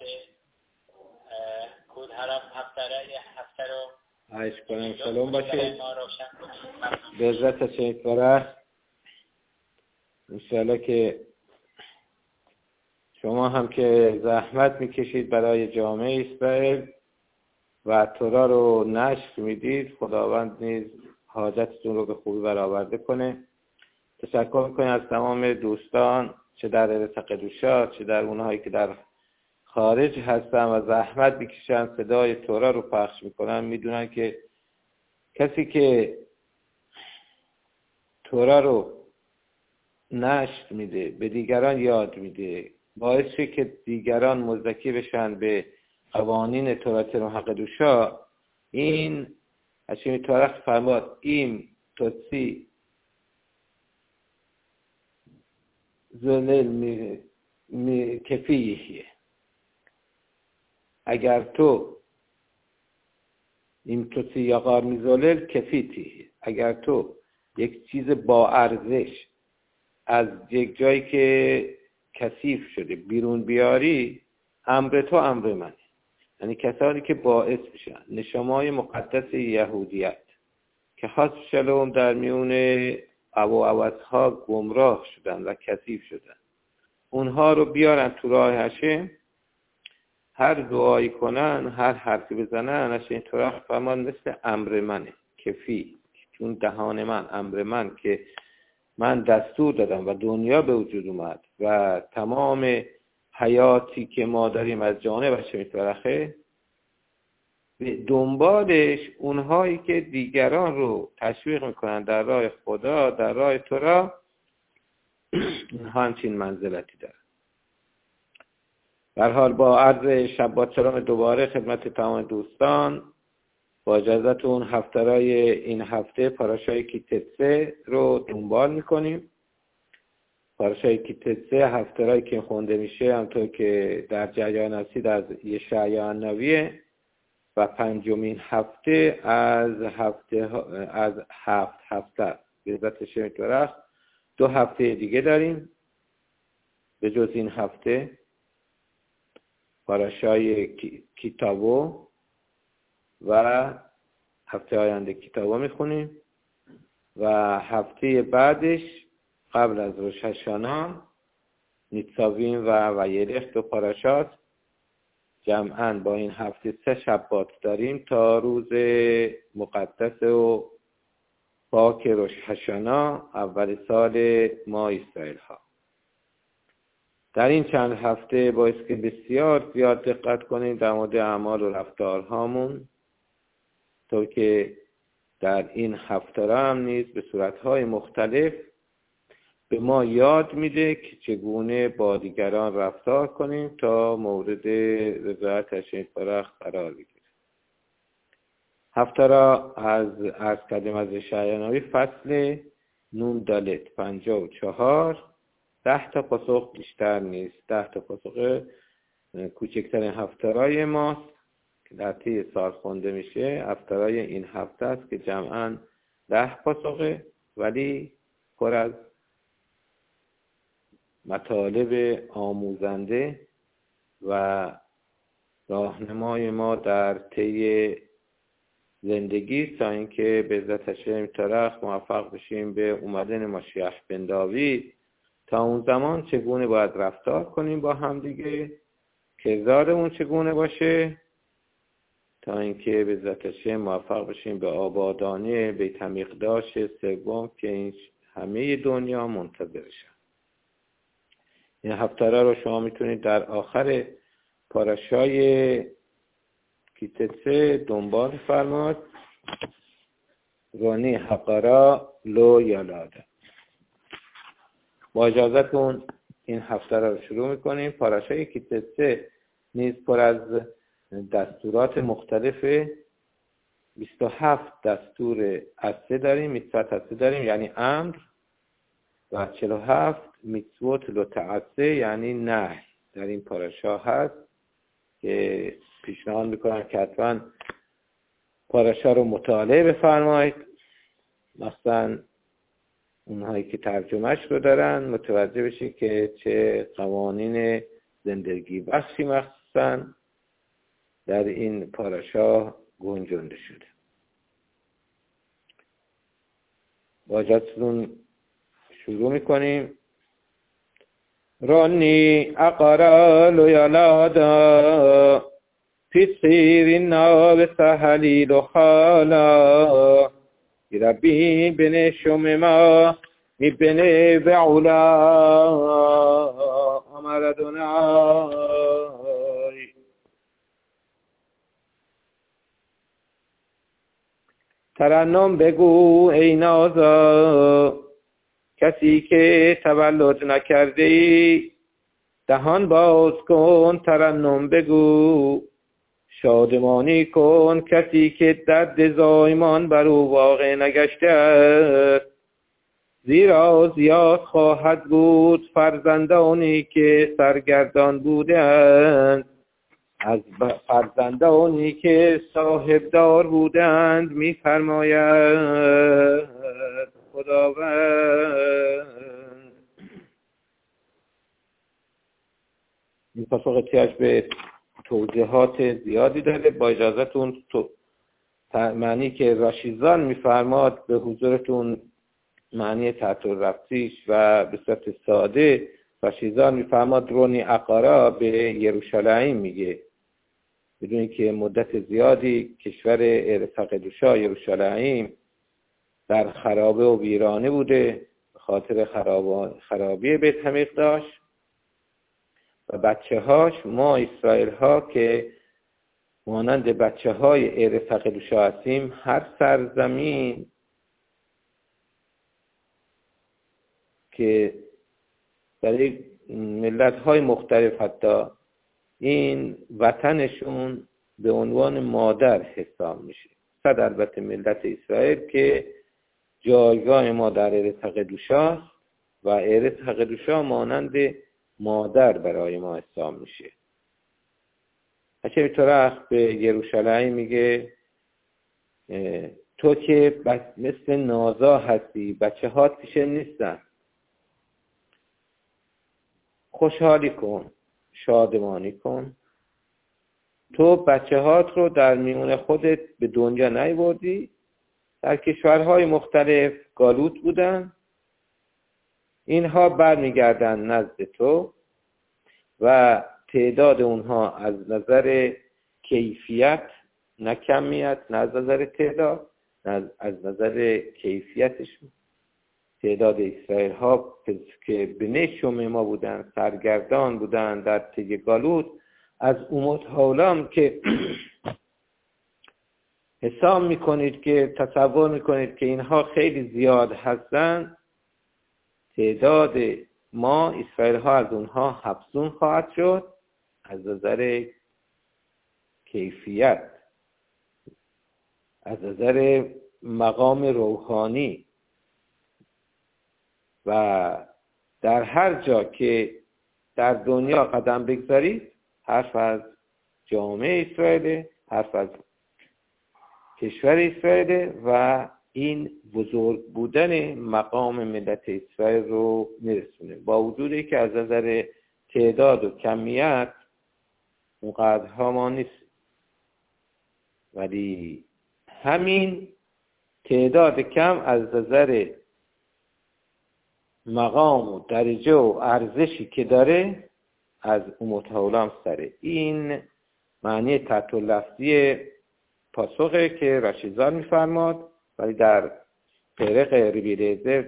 کود هرم هفته رو عایش کنم. سلام باشید به عزت شهید فرح. انشاءالله که شما هم که زحمت میکشید برای جامعه اسرائیل و تورا رو نشر میدید، خداوند نیز حاجتتون رو به خوبی برآورده کنه. تشکر میکنم از تمام دوستان، چه در ارث قدوشا چه در اونهایی که در خارج هستن و زحمت میکشن صدای تورا رو پخش میکنن. میدونن که کسی که تورا رو نشر میده، به دیگران یاد میده، باعث شه که دیگران مزدکی بشن به قوانین تورات قدوشا. این هشمی تورخ فرماد این توسی زلل کفیه. اگر تو این توسی یقار میزلل کفیتی، اگر تو یک چیز با ارزش از یک جایی که کثیف شده بیرون بیاری، امر تو امر منه. یعنی کسانی که باعث بشن نشمای مقدس یهودیت که خاص شلوم در میون عوضها گمراه شدن و کثیف شدن، اونها رو بیارن تو راه هشم، هر دعایی کنن، هر حرفی بزنن، هشم تورخ فرمان مثل امر منه کفی، چون دهان من امر من که من دستور دادم و دنیا به وجود اومد و تمام حیاتی که ما داریم از جانب هشم تورخه، دنبالش اونهایی که دیگران رو تشویق میکنن در راه خدا، در راه تورا، اینها همچین منزلتی دارن. در حال با عرض شبات سلام دوباره خدمت تمام دوستان، با اجازهتون هفته‌های این هفته پاراشای کیتسه رو دنبال میکنیم. پاراشای کیتسه هفته‌هایی که خونده میشه همطور که در جریان هستید از یشعیا النبیه و پنجمین هفته از هفت هفته به عزت شهید فرح. 2 هفته دیگه داریم به جز این هفته، پاراشای کتابو و هفته آینده کتابو میخونیم و هفته بعدش قبل از روش هشانه نیتساویم و ویرخ 2 پاراشات. جمعاً با این هفته 3 شبات داریم تا روز مقدس و پاک روش هشانه، اول سال ما اسرائیل ها. در این چند هفته باعث که بسیار زیاد دقت کنیم در مورد اعمال و رفتارهامون، تا که در این هفته هم نیز به صورتهای مختلف به ما یاد میده که چگونه با دیگران رفتار کنیم تا مورد رضایت هشم فرح قرار بگیریم. هفته را از کردیم از یشعیا النبی فصل نون دالت 54. 10 تا پاسخ بیشتر نیست. 10 تا پاسخ کوچکترین هفته‌های ماست که در طی سال خونده میشه. هفته‌های این هفته است که جمعاً 10 پاسخه، ولی پر از مطالب آموزنده و راهنمای ما در طی زندگی، تا اینکه به عزت هشم تورخ موفق بشیم به اومدن مشیخ بن داوید. تا اون زمان چگونه باید رفتار کنیم با هم دیگه، کردارمون چگونه باشه، تا اینکه به عزت هشم موفق بشیم به آبادانی بیت المقدس سوم که این همه دنیا منتظرشن. این هفته رو شما میتونید در آخر پاراشای کیتسه دنبال فرماد. رانی حقارا لو یالاده. با اجازهتون این هفته رو شروع میکنیم. پاراشای کیتسه نیز پر از دستورات مختلفه. 27 دستور عصه داریم، میتوات عصه داریم یعنی امر، و 47 میتوات لطعصه یعنی نهی در این پاراشا هست که پیشنهاد میکنم که حتما پاراشا رو مطالعه بفرمایید، مثلا اونهایی که ترجمهش رو دارن متوجه بشید که چه قوانین زندگی بخشی مخصوصا در این پاراشا گنجانده شده. با اجازهتون شروع میکنیم. رانی اقرال یلادا پیسیر ناب سهلیل و خالا ربی بن شمما بن بعلا امردنای. ترنم بگو ای نازا کسی که تولد نکرده ای، دهان باز کن ترنم بگو. شادمانی کن کسی که درد زایمان بر او واقع نگشته است، زیرا زیاد خواهد بود فرزندانی که سرگردان بودند. از فرزندانی که صاحبدار بودند می‌فرماید خداوند. این پاسخ احتیاج به توضیحات زیادی داره. با اجازهتون معنی که راشیزان می‌فرماد به حضورتون معنی تحتر رفتیش و به صورت ساده راشیزان می‌فرماد رونی اقارا به یروشلایم میگه، بدون که مدت زیادی کشور ارتقدوشا یروشلایم در خرابه و ویرانه بوده به خاطر خرابی بیت حمیق داشت و بچه هاش ما اسرائیل ها که مانند بچه های ارتقدوشا هستیم، هر سرزمین که برای ملت های مختلف حتی این وطنشون به عنوان مادر حساب میشه. صد البته ملت اسرائیل که جایگاه ما در ارث قدوشاست و ارث قدوشا مانند مادر برای ما حساب میشه. همینطور به یروشلایم میگه تو که مثل نازا هستی، بچه هات پیش نیستن، خوشحالی کن، شادمانی کن. تو بچه هات رو در میون خودت به دنیا نیاوردی، در کشورهای مختلف گالوت بودن، اینها برمیگردن نزد تو و تعداد اونها از نظر کیفیت نه کمیت، نه از نظر تعداد، نه از نظر کیفیتش. تعداد اسرائیل ها که به شوم ما بودن، سرگردان بودن در طی گالوت، از امت هولام که حساب میکنید که تصور میکنید که اینها خیلی زیاد هستن، تعداد ما اسرائیل ها از اونها هفزون خواهد شد از نظر کیفیت، از نظر مقام روحانی. و در هر جا که در دنیا قدم بگذارید حرف از جامعه اسرائیل، حرف از کشور اسرائیل و این بزرگ بودن مقام ملت اسرائیل رو میرسونه، با وجودی که از نظر تعداد و کمیت اونقدرها ما نیست، ولی همین تعداد کم از نظر مقام و درجه و ارزشی که داره از امت هولام سره. این معنی تحت لفظی پاسخه که رشیزان میفرماد، ولی در پیرق ریبیلیزر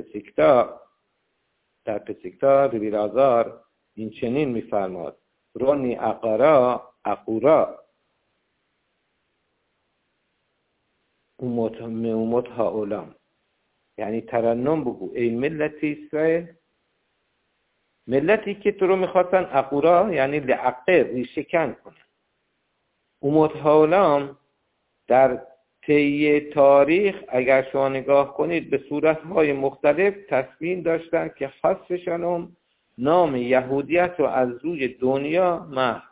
در پسیکتا ریبیلازار این چنین میفرماد رونی اقورا امت هولام، یعنی ترنم بگو ای ملت اسرائیل، ملتی که تو رو میخواستن اقورا یعنی لعقه ریشه کن کنن. امت هولام در طی تاریخ اگر شما نگاه کنید به صورتهای مختلف تصمیم داشتن که خاصشان نام یهودیت رو از روی دنیا محو،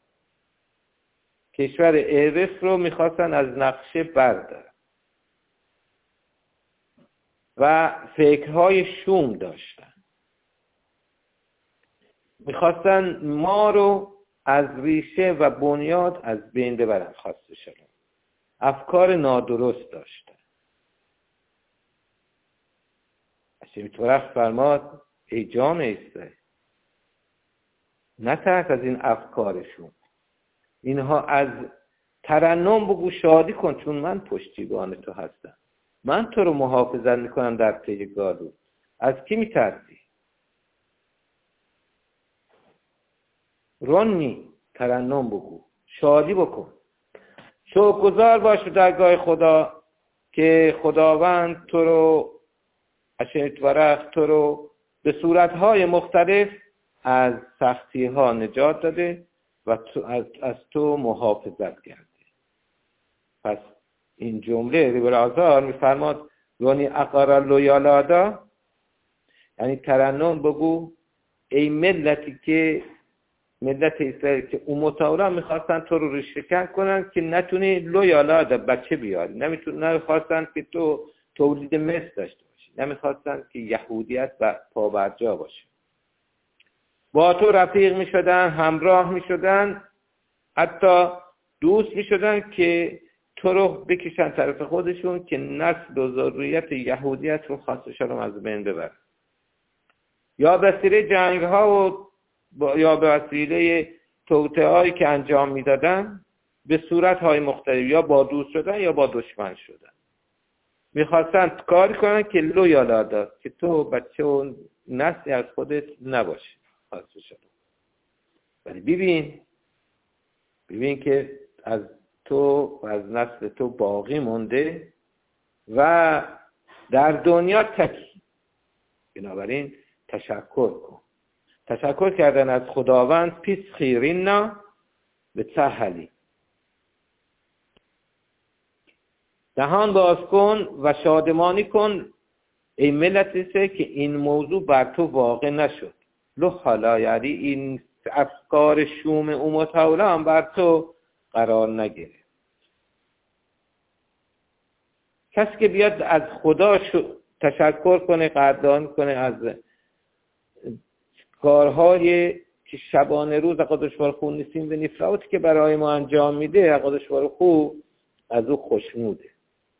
کشور ارث رو میخواستن از نقشه بردارن و فکرهای شوم داشتن، میخواستن ما رو از ریشه و بنیاد از بین ببرن. خواسته شدن افکار نادرست داشتن. هشیم‌تورخ فرماد ای جان ایسته، نترس از این افکارشون، اینها از ترنم بگو شادی کن، چون من پشتیبان تو هستم، من تو رو محافظت میکنم در پی گالو. از کی میترسی؟ رونی ترنم بگو، شادی بکن، شکرگزار باش به درگاه خدا که خداوند تو رو، هشیم‌تورخ تو رو به صورتهای مختلف از سختی ها نجات داده و از تو محافظت کرده. پس این جمله ریبل آزار میفرماد رونی اقارا لویالادا، یعنی ترنم بگو ای ملتی که ملت اسرائیل که امتاورا میخواستن تو رو ریشه‌کن کنن که نتونی لویالادا بچه بیاری، نمیخواستن که تو تولید مثل داشته باشی، نمیخواستن که یهودیت و پابرجا باشه. با تو رفیق میشدن، همراه میشدن، حتی دوست میشدن که تو رو بکشن طرف خودشون که نسل و ذریت یهودیت رو خواستشان از بین ببرن. یا به وسیله جنگ ها و یا به وسیله توطئه هایی که انجام میدادن به صورت های مختلف، یا با دوست شدن یا با دشمن شدن، میخواستن کاری کنن که لویالادا، که تو بچه و نسلی از خودت نباشه خواستشان. ولی ببین که از تو و از نسل تو باقی مونده و در دنیا تکی. بنابراین تشکر کن. تشکر کردن از خداوند پیس خیرین به سهلی. دهان باز کن و شادمانی کن ای ملت که این موضوع بر تو واقع نشد. لو حالا یعنی این افکار شوم امتاولا هم بر تو قرار نگیره. کسی که بیاد از خدا تشکر کنه، قدردانی کنه از کارهای که شبانه روز قدش برخو نیستیم به نفراتی که برای ما انجام میده، قدش برخو از او خوشنوده.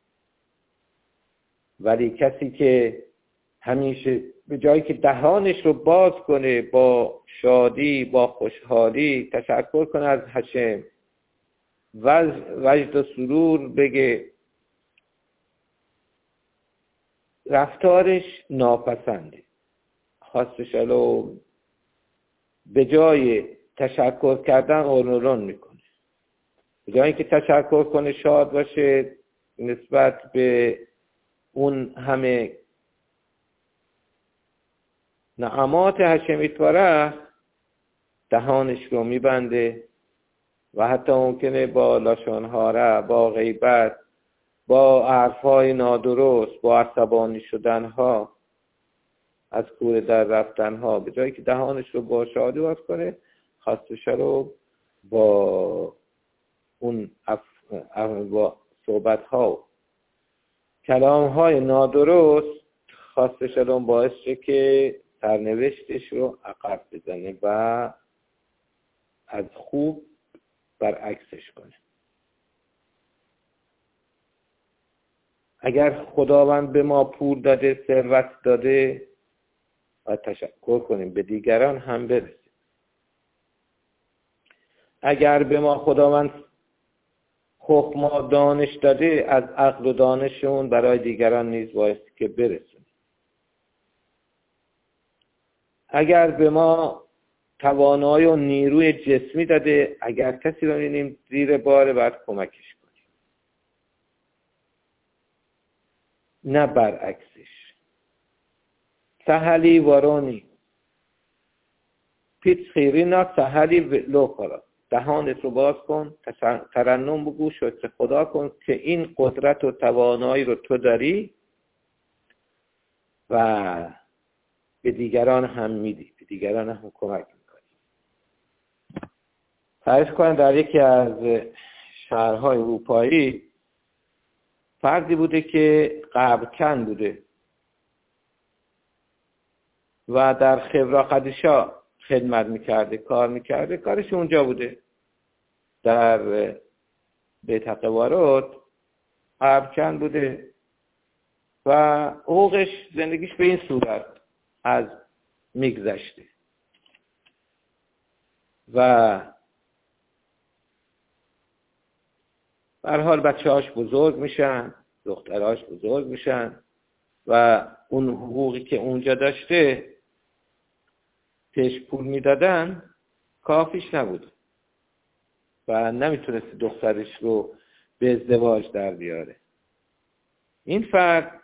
ولی کسی که همیشه به جایی که دهانش رو باز کنه با شادی، با خوشحالی تشکر کنه از هشم، وجد و سرور بگه، رفتارش ناپسنده. خواستش الو به جای تشکر کردن اورنورون میکنه، به جایی که تشکر کنه شاد باشه نسبت به اون همه نعمات هشیم‌تورخ، دهانش رو میبنده و حتی ممکنه با لاشن‌هاره، با غیبت، با حرف‌های نادرست، با عصبانی شدن‌ها، از کوره در رفتن‌ها، به جایی که دهانش رو با شادی باز کنه، خواستش رو با اون با صحبت‌ها و کلام‌های نادرست خواستش رو باعث شه که سرنوشتش رو عقب بزنه و از خوب برعکسش کنه. اگر خداوند به ما پول داده، ثروت داده، باید تشکر کنیم، به دیگران هم برسیم. اگر به ما خداوند خخم و دانش داده، از عقل و دانشمون برای دیگران نیز باید که برسیم. اگر به ما توانایی و نیروی جسمی داده، اگر کسی رو می‌بینیم زیر بار، باید کمکش کنیم، نه برعکسش. سهلی ورونی پیت خیرینا سهلی لوکارا، دهانت رو باز کن، ترنم بگو، شکر خدا کن که این قدرت و توانایی رو تو داری و به دیگران هم میدی، به دیگران هم کمک میکنی. فرض کن در یکی از شهرهای اروپایی فردی بوده که قبرکن بوده و در خبرا خدیشا خدمت میکرده، کار میکرده، کارش اونجا بوده. در بیت قوارات ابرکن بوده و حقوقش، زندگیش به این صورت از میگذشته و به هر حال بچه‌هاش بزرگ میشن، دخترهاش بزرگ میشن و اون حقوقی که اونجا داشته پیش پول میدادن کافیش نبود و نمیتونست دخترش رو به ازدواج در بیاره. این فرد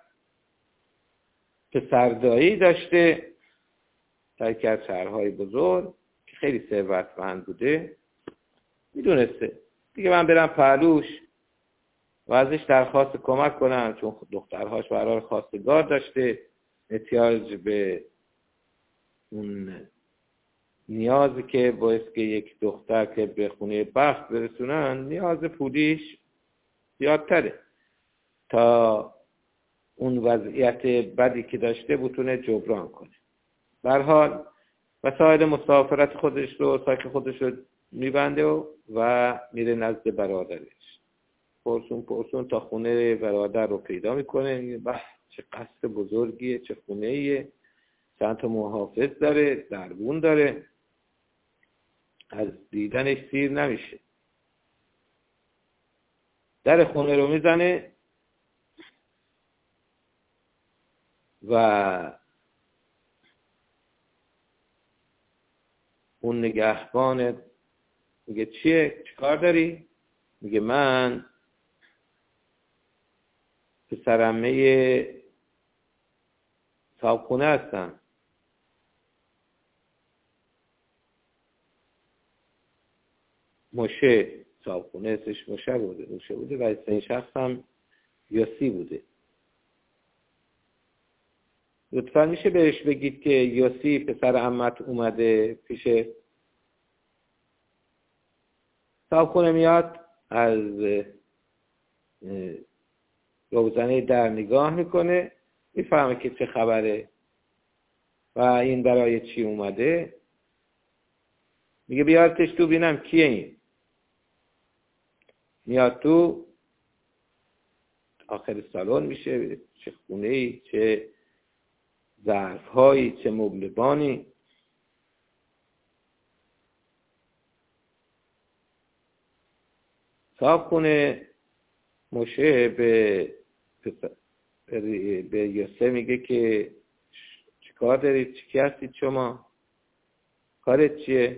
پسردایی داشته در یکی از شهرهای بزرگ که خیلی ثروتمند بوده. میدونسته دیگه من برم پهلوش و ازش درخواست کمک کنم، چون دخترهاش برای خواستگار داشته، احتیاج به اون نیازی که باعث که یک دختر که به خونه بخت برسونن، نیاز پولیش زیادتره تا اون وضعیت بدی که داشته بتونه جبران کنه. به هر حال وسایل مسافرت خودش رو، ساک خودش رو میبنده و میره نزد برادرش. پرسون تا خونه برادر رو پیدا میکنه. میگه به چه قصر بزرگیه، چه خونه ایه، چند تا محافظ داره، دربون داره، از دیدنش سیر نمیشه. در خونه رو میزنه و اون نگهبان میگه چیه؟ چیکار داری؟ میگه من پسرعمه صاحبخونه هستم. مشه صاحبخونه اسمش مشه بوده و این شخص هم یاسی بوده. لطفا میشه بهش بگید که یاسی پسر عمت اومده پیش صاحبخونه. میاد از روزنه در نگاه میکنه، میفهمه که چه خبره و این برای چی اومده. میگه بیارتش تو بینم کیه این. میاد تو، آخر سالن میشه، چه خونه‌ای، چه ظرف‌هایی، چه مبلبانی. صاحبخونه مشه به یوسف میگه که چیکار دارید؟ چی هستید شما؟ کارت چیه؟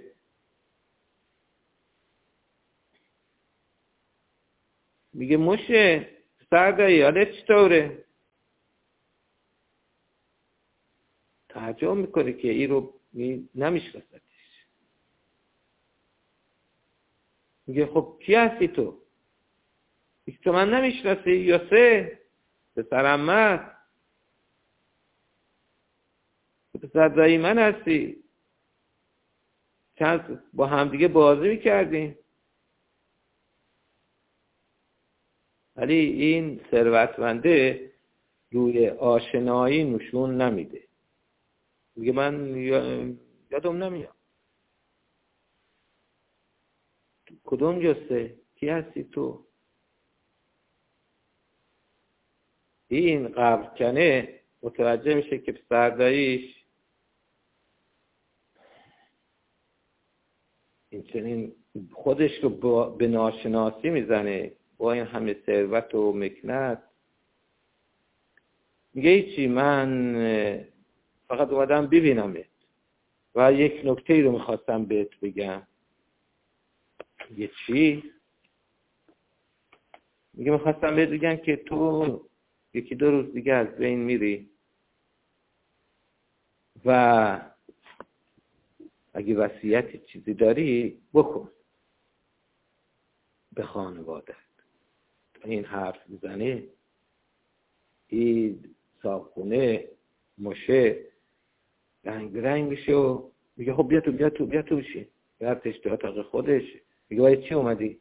میگه مشه سردایی، حالت چطوره؟ تعجب میکنه که این رو نمیشناستش. میگه خب کی هستی تو؟ میگه تو من نمیشناسی؟ یوسف پسر عمت، پسر دایی من هستی، چند با همدیگه بازی میکردیم. ولی این ثروتمنده روی آشنایی نشون نمیده. میگه من یادم نمیاد. کدوم یوسف؟ کی هستی تو؟ این قبر کنه متوجه میشه که پسرداییش این چنین خودش رو به ناشناسی میزنه با این همه ثروت و مکنت. میگه هیچی، من فقط اومدم ببینمت و یک نکته رو میخواستم بهت بگم. یه چی؟ میگه میخواستم بهت بگم که تو یکی دو روز دیگه از بین میری و اگه وصیت چیزی داری بکن به خانواده‌ات. این حرف میزنه، این صاحبخونه مشه رنگ میشه و میگه خب بیا تو بشین. رفتش تو اتاق خودش. میگه باید چی اومدی؟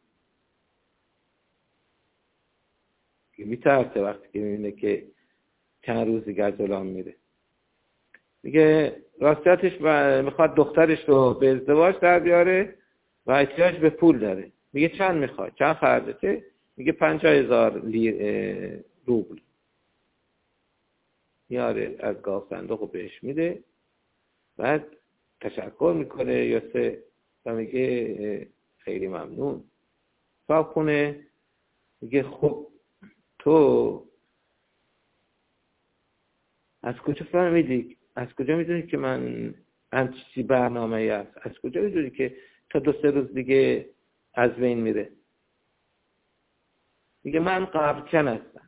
میترسه وقتی که میبینه که چند روز دیگه از جلوم میره. میگه راستیاتش میخواد دخترش رو به ازدواج در بیاره و احتیاج به پول داره. میگه چند میخواد؟ چند خرجته؟ میگه 50,000 روبل. میاره از گاف صندوق رو بهش میده، بعد تشکر میکنه یاسه و میگه خیلی ممنون. صاحب خونه میگه خب تو از کجا فهمیدی؟ از کجا میدونی که من همچی برنامه‌ای هست؟ از کجا میدونی که تا 2-3 روز دیگه از بین میره؟ میگه من قبرکن هستم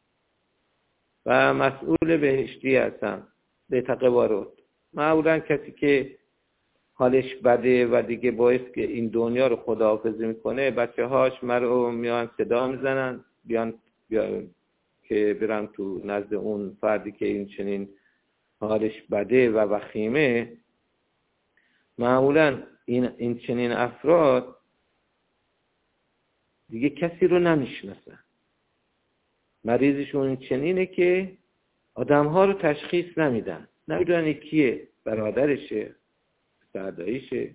و مسئول بهشتی هستم به تقوارت. معمولا کسی که حالش بده و دیگه باعث که این دنیا رو خداحافظی میکنه، بچه هاش مرو میان صدا میزنن بیان که برن تو نزد اون فردی که این چنین حالش بده و وخیمه. معمولا این چنین افراد دیگه کسی رو نمیشناسن. مریضشون چنینه که آدمها رو تشخیص نمیدن، نمیدونن کیه، برادرشه، سرداییشه،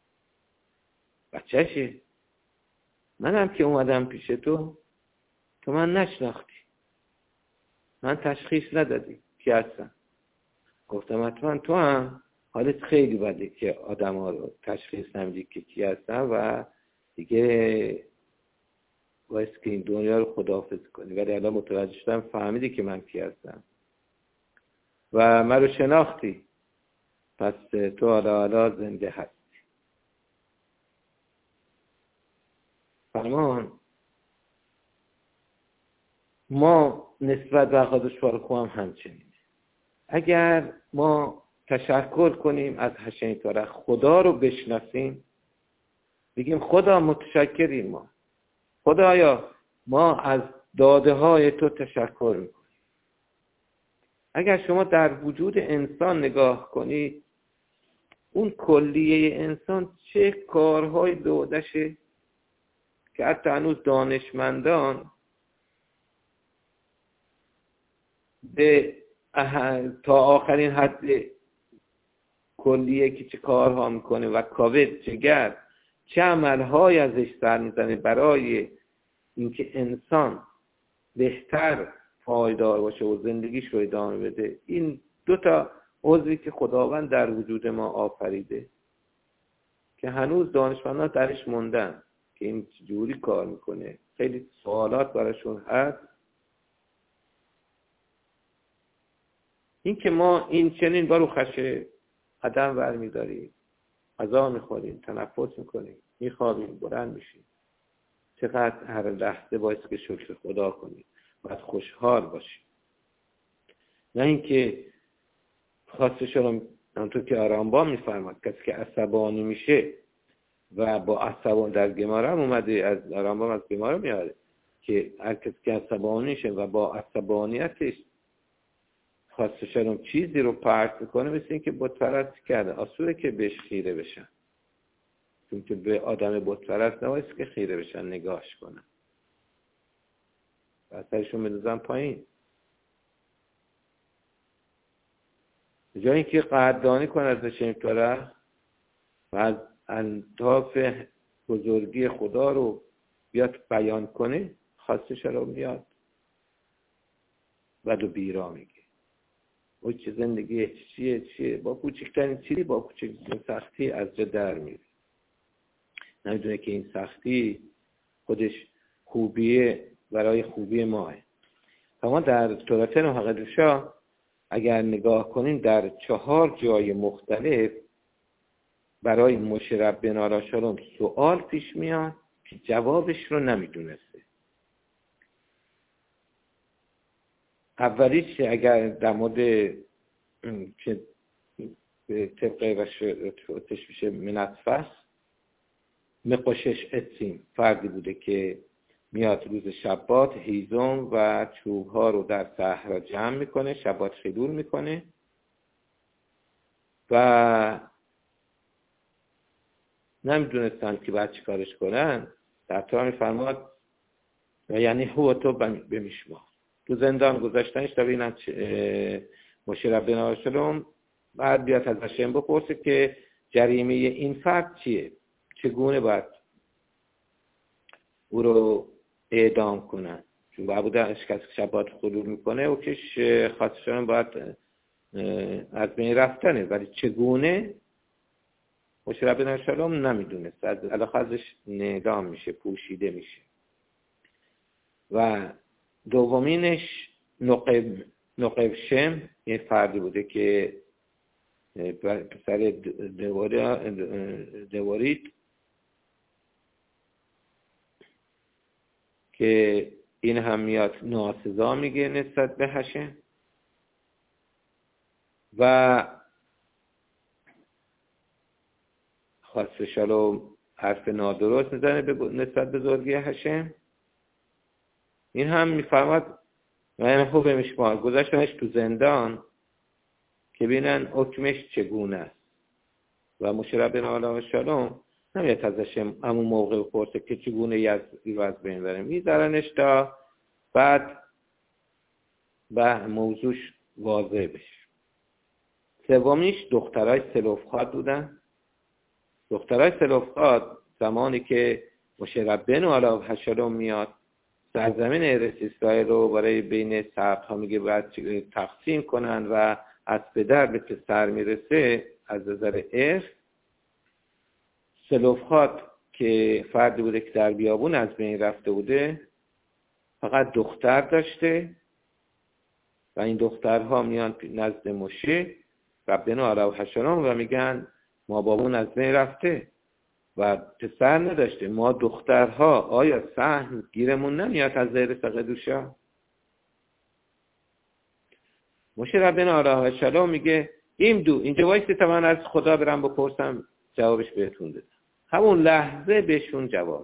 بچهشه. منم که اومدم پیش تو من نشناختی، من تشخیص ندادی کی هستم. گفتم حتما تو هم حالت خیلی بده که آدم ها رو تشخیص نمیدی که کی هستن و دیگه باید که این دنیا رو خداحافظ کنی. ولی الان متوجه شدم فهمیدی که من کی هستم و من رو شناختی، پس تو حالا زنده هستی. فرمان ما نسبت به قادش فارخو هم همچنین. اگر ما تشکر کنیم از حشین تاره، خدا رو بشناسیم، بگیم خدا متشکریم، ما خدایا ما از داده های تو تشکر میکنیم. اگر شما در وجود انسان نگاه کنید، اون کلیه انسان چه کارهای دودشه که حتی هنوز دانشمندان به تا آخرین حد کلیه که چه کارها میکنه و کبد، جگر، چه عملهای ازش سر میزنه برای اینکه انسان بهتر پایدار باشه و زندگیش رو ادامه بده. این 2 عضوی که خداوند در وجود ما آفریده که هنوز دانشمندان درش موندن که این چجوری کار میکنه، خیلی سوالات براشون هست. این که ما این چنین بارو خشه قدم ور میداریم، غذا میخوریم، تنفس میکنیم، میخوابیم، بلند میشیم، چقدر هر لحظه باید که شکر خدا کنیم، باید خوشحال باشیم. نه اینکه خواستش رو همونطور که آرامبا میفرماد کسی که عصبانی میشه و با عصبان در گماره هم اومده، از آرامبا از گماره میاره که هر کسی که عصبانی شه و با عصبانیتش خواستش رو چیزی رو پرت میکنه، مثل این که بت پرست کرده، آسوره که بهش خیره بشن، چون که به آدم بت پرست نباید که خیره بشن، نگاهش کنن، اثرشون بندازن پایین. به جای اینکه قدردانی کنه از حشین تاره و از انصاف بزرگی خدا رو بیاد بیان کنه، خواستش رو میاد بعد و بیرا میگه او چه زندگی چیه با کوچکترین چیزی، با کوچکترین سختی از جا در میره. نمیدونه که این سختی خودش خوبیه، برای خوبی ماه. اما در تورات نوحقدوشا اگر نگاه کنیم در 4 جای مختلف برای موشه ربنا علیه السلام سوال پیش میاد که جوابش رو نمیدونسته. اولیش اگر در مورد که طبق رشوتش میشه منطفس مقاشش اتسیم، فردی بوده که میاد روز شبات هیزم و چوب ها رو در صحرا جمع میکنه، شبات خیلول میکنه و نمیدونستن که باید چی کارش کنن. در طور میفرماد و یعنی هو تو بمیشما تو زندان گذاشتنش تا ببینن موشه ربنا علیه السلام بعد بیاد از هشم بپرسه که جریمه این فرد چیه، چگونه باید او رو اعدام کنن، چون معبودش کسی که شبات خلول میکنه و کش خاصشان باید از بین رفتنه، ولی چگونه موشه ربنا شلوم نمیدونست، از علاقه ازش اعدام میشه، پوشیده میشه. و دومینش نقب شم، یه فردی بوده که پسر دوارید که این هم میاد ناسزا میگه نسبت به هشم و خاص شلوم حرف نادرست میزنه نسبت به بزرگی هشم. این هم میفرماد من خوبه میشمار گذاشتنش تو زندان که بینن حکمش چگونه است و موشه ربنا علیه شلوم نمیاد ازش همون موقع پرسه که چگونه یزدی رو از بین بریم، میذارنش تا بعد به موضوعش واضح بشه. سومیش دخترای سلوفخاد بودن. دخترای سلوفخاد زمانی که موشه ربنا علیه شلوم میاد سرزمین ارث اسرائیل رو برای بین سبط ها میگه باید تقسیم کنن و از پدر به پسر میرسه از نظر ارث. سلوفخاد که فردی بوده که در بیابون از بین رفته بوده فقط دختر داشته و این دخترها میان نزد موشه ربنا علیه السلام و میگن ما بابون از بین رفته و پسر نداشته، ما دخترها آیا سهم گیرمون نمیاد از ارث قدوشا؟ موشه ربنا علیه السلام میگه اینجا وایسید تا من از خدا برم بپرسم جوابش بهتون بدم. همون لحظه بهشون جواب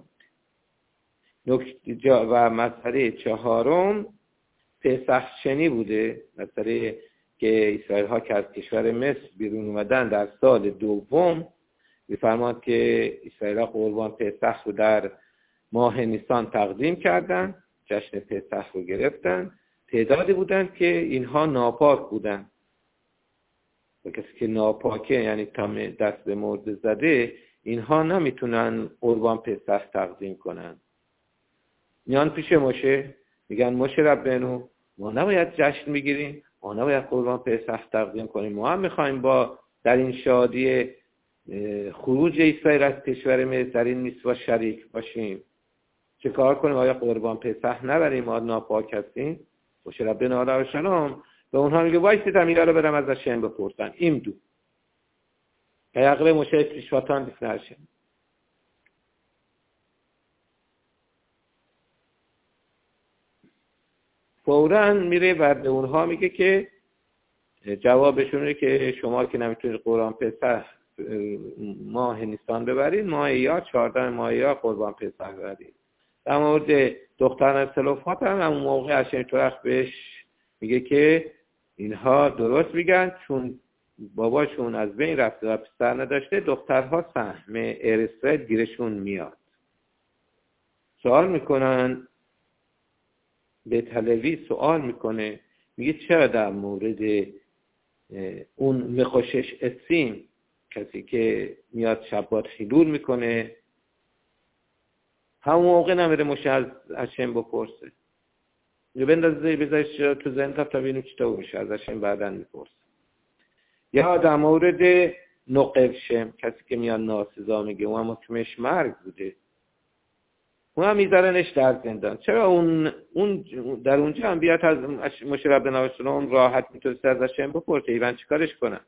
ده. و مسئله چهارم پسح شنی بوده، مسئله که اسرائیل ها که از کشور مصر بیرون اومدن در سال دوم میفرماد که اسرائیل ها قربان پسح رو در ماه نیسان تقدیم کردن، جشن پسح رو گرفتن. تعدادی بودن که اینها ناپاک بودن و کسی که ناپاکه یعنی تام دست به مرده زده اینها نمیتونن قربان پسح تقدیم کنن. میان پیش موشه میگن موشه ربنا ما نباید جشن بگیریم، ما نباید قربان پسح تقدیم کنیم، ما هم میخوایم با در این شادی خروج اسرائیل از کشور مصر در این میثوا شریک باشیم، چه کار کنیم؟ آیا قربان پسح نبریم؟ ما ناپاک هستیم؟ موشه ربنا علیه السلام به اونها میگه وایسید اینا رو برم از هشم بپرسن. این دو یعقوب موشه پیشواتان دیفن هشم. فوراً میره و به اونها میگه که جوابشونه که شما که نمیتونید قربان پسح ماه نیسان ببرید، ماه یا 14 ماه یا قربان پسح ببرید. در مورد دختران سلوفات هم همون موقع هشم تورخ بهش میگه که اینها درست میگن چون باباشون از بین رفته و پسر نداشته، دخترها سهم ارث گیرشون میاد. سوال میکنن بیت حلوی سوال میکنه میگه چرا در مورد اون مخوشش اسیم کسی که میاد شبات حلول میکنه همون موقع نمیره موشه از هشم بپرسه، بندازه بذارش تو ذهن تا ببینیم چطور میشه، از هشم بعداً میپرسه. یا در مورد نقب شم کسی که میاد ناسزا میگه اون هم حکمش مرگ بوده، اون هم میذارنش در زندان. چرا اون در اونجا هم بیاد از موشه ربنا علیه السلام راحت میتونست از هشم بپرسه ایوان چیکارش کنن؟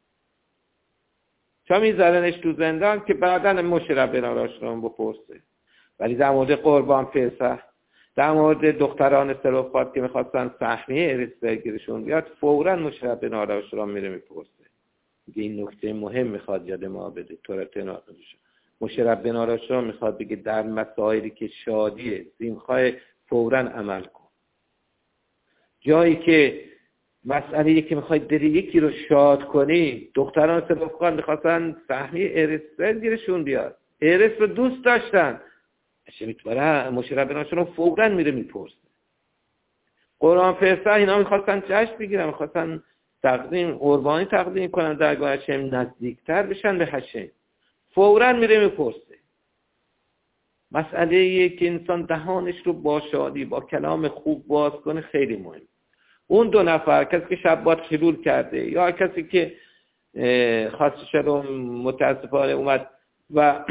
چرا میذارنش تو زندان که بعداً موشه ربنا علیه السلام بپرسه؟ ولی در مورد قربان پسح، در مورد دختران سلوفات که میخواستن سهمیه ارث بگیرشون بیاد فوراً موشه ربنا علیه السلام میره میپرسه. این نکته مهم میخواد یاد ما بده. تورات ناقضش موشه ربنا علیه السلام میخواد بگه در مسائلی که شادیه زیمخواه فوراً عمل کن. جایی که مسئله که میخواید داری یکی رو شاد کنی، دختران سلوفات میخواستن سهمیه ارث بگیرشون بیاد، ارث رو دوست داشتن، موشه ربنا علیه السلام فوراً میره میپرسه. قرآن پسح اینا میخواستن جشن بگیرن، میخواستن قربانی تقدیم کنن درگاه هشم، نزدیکتر بشن به هشم. فوراً میره میپرسه. مسئله یه که انسان دهانش رو با شادی با کلام خوب باز کنه خیلی مهم. اون 2 نفر، کسی که شبات حلول کرده یا کسی که خاصش رو متاسفانه اومد و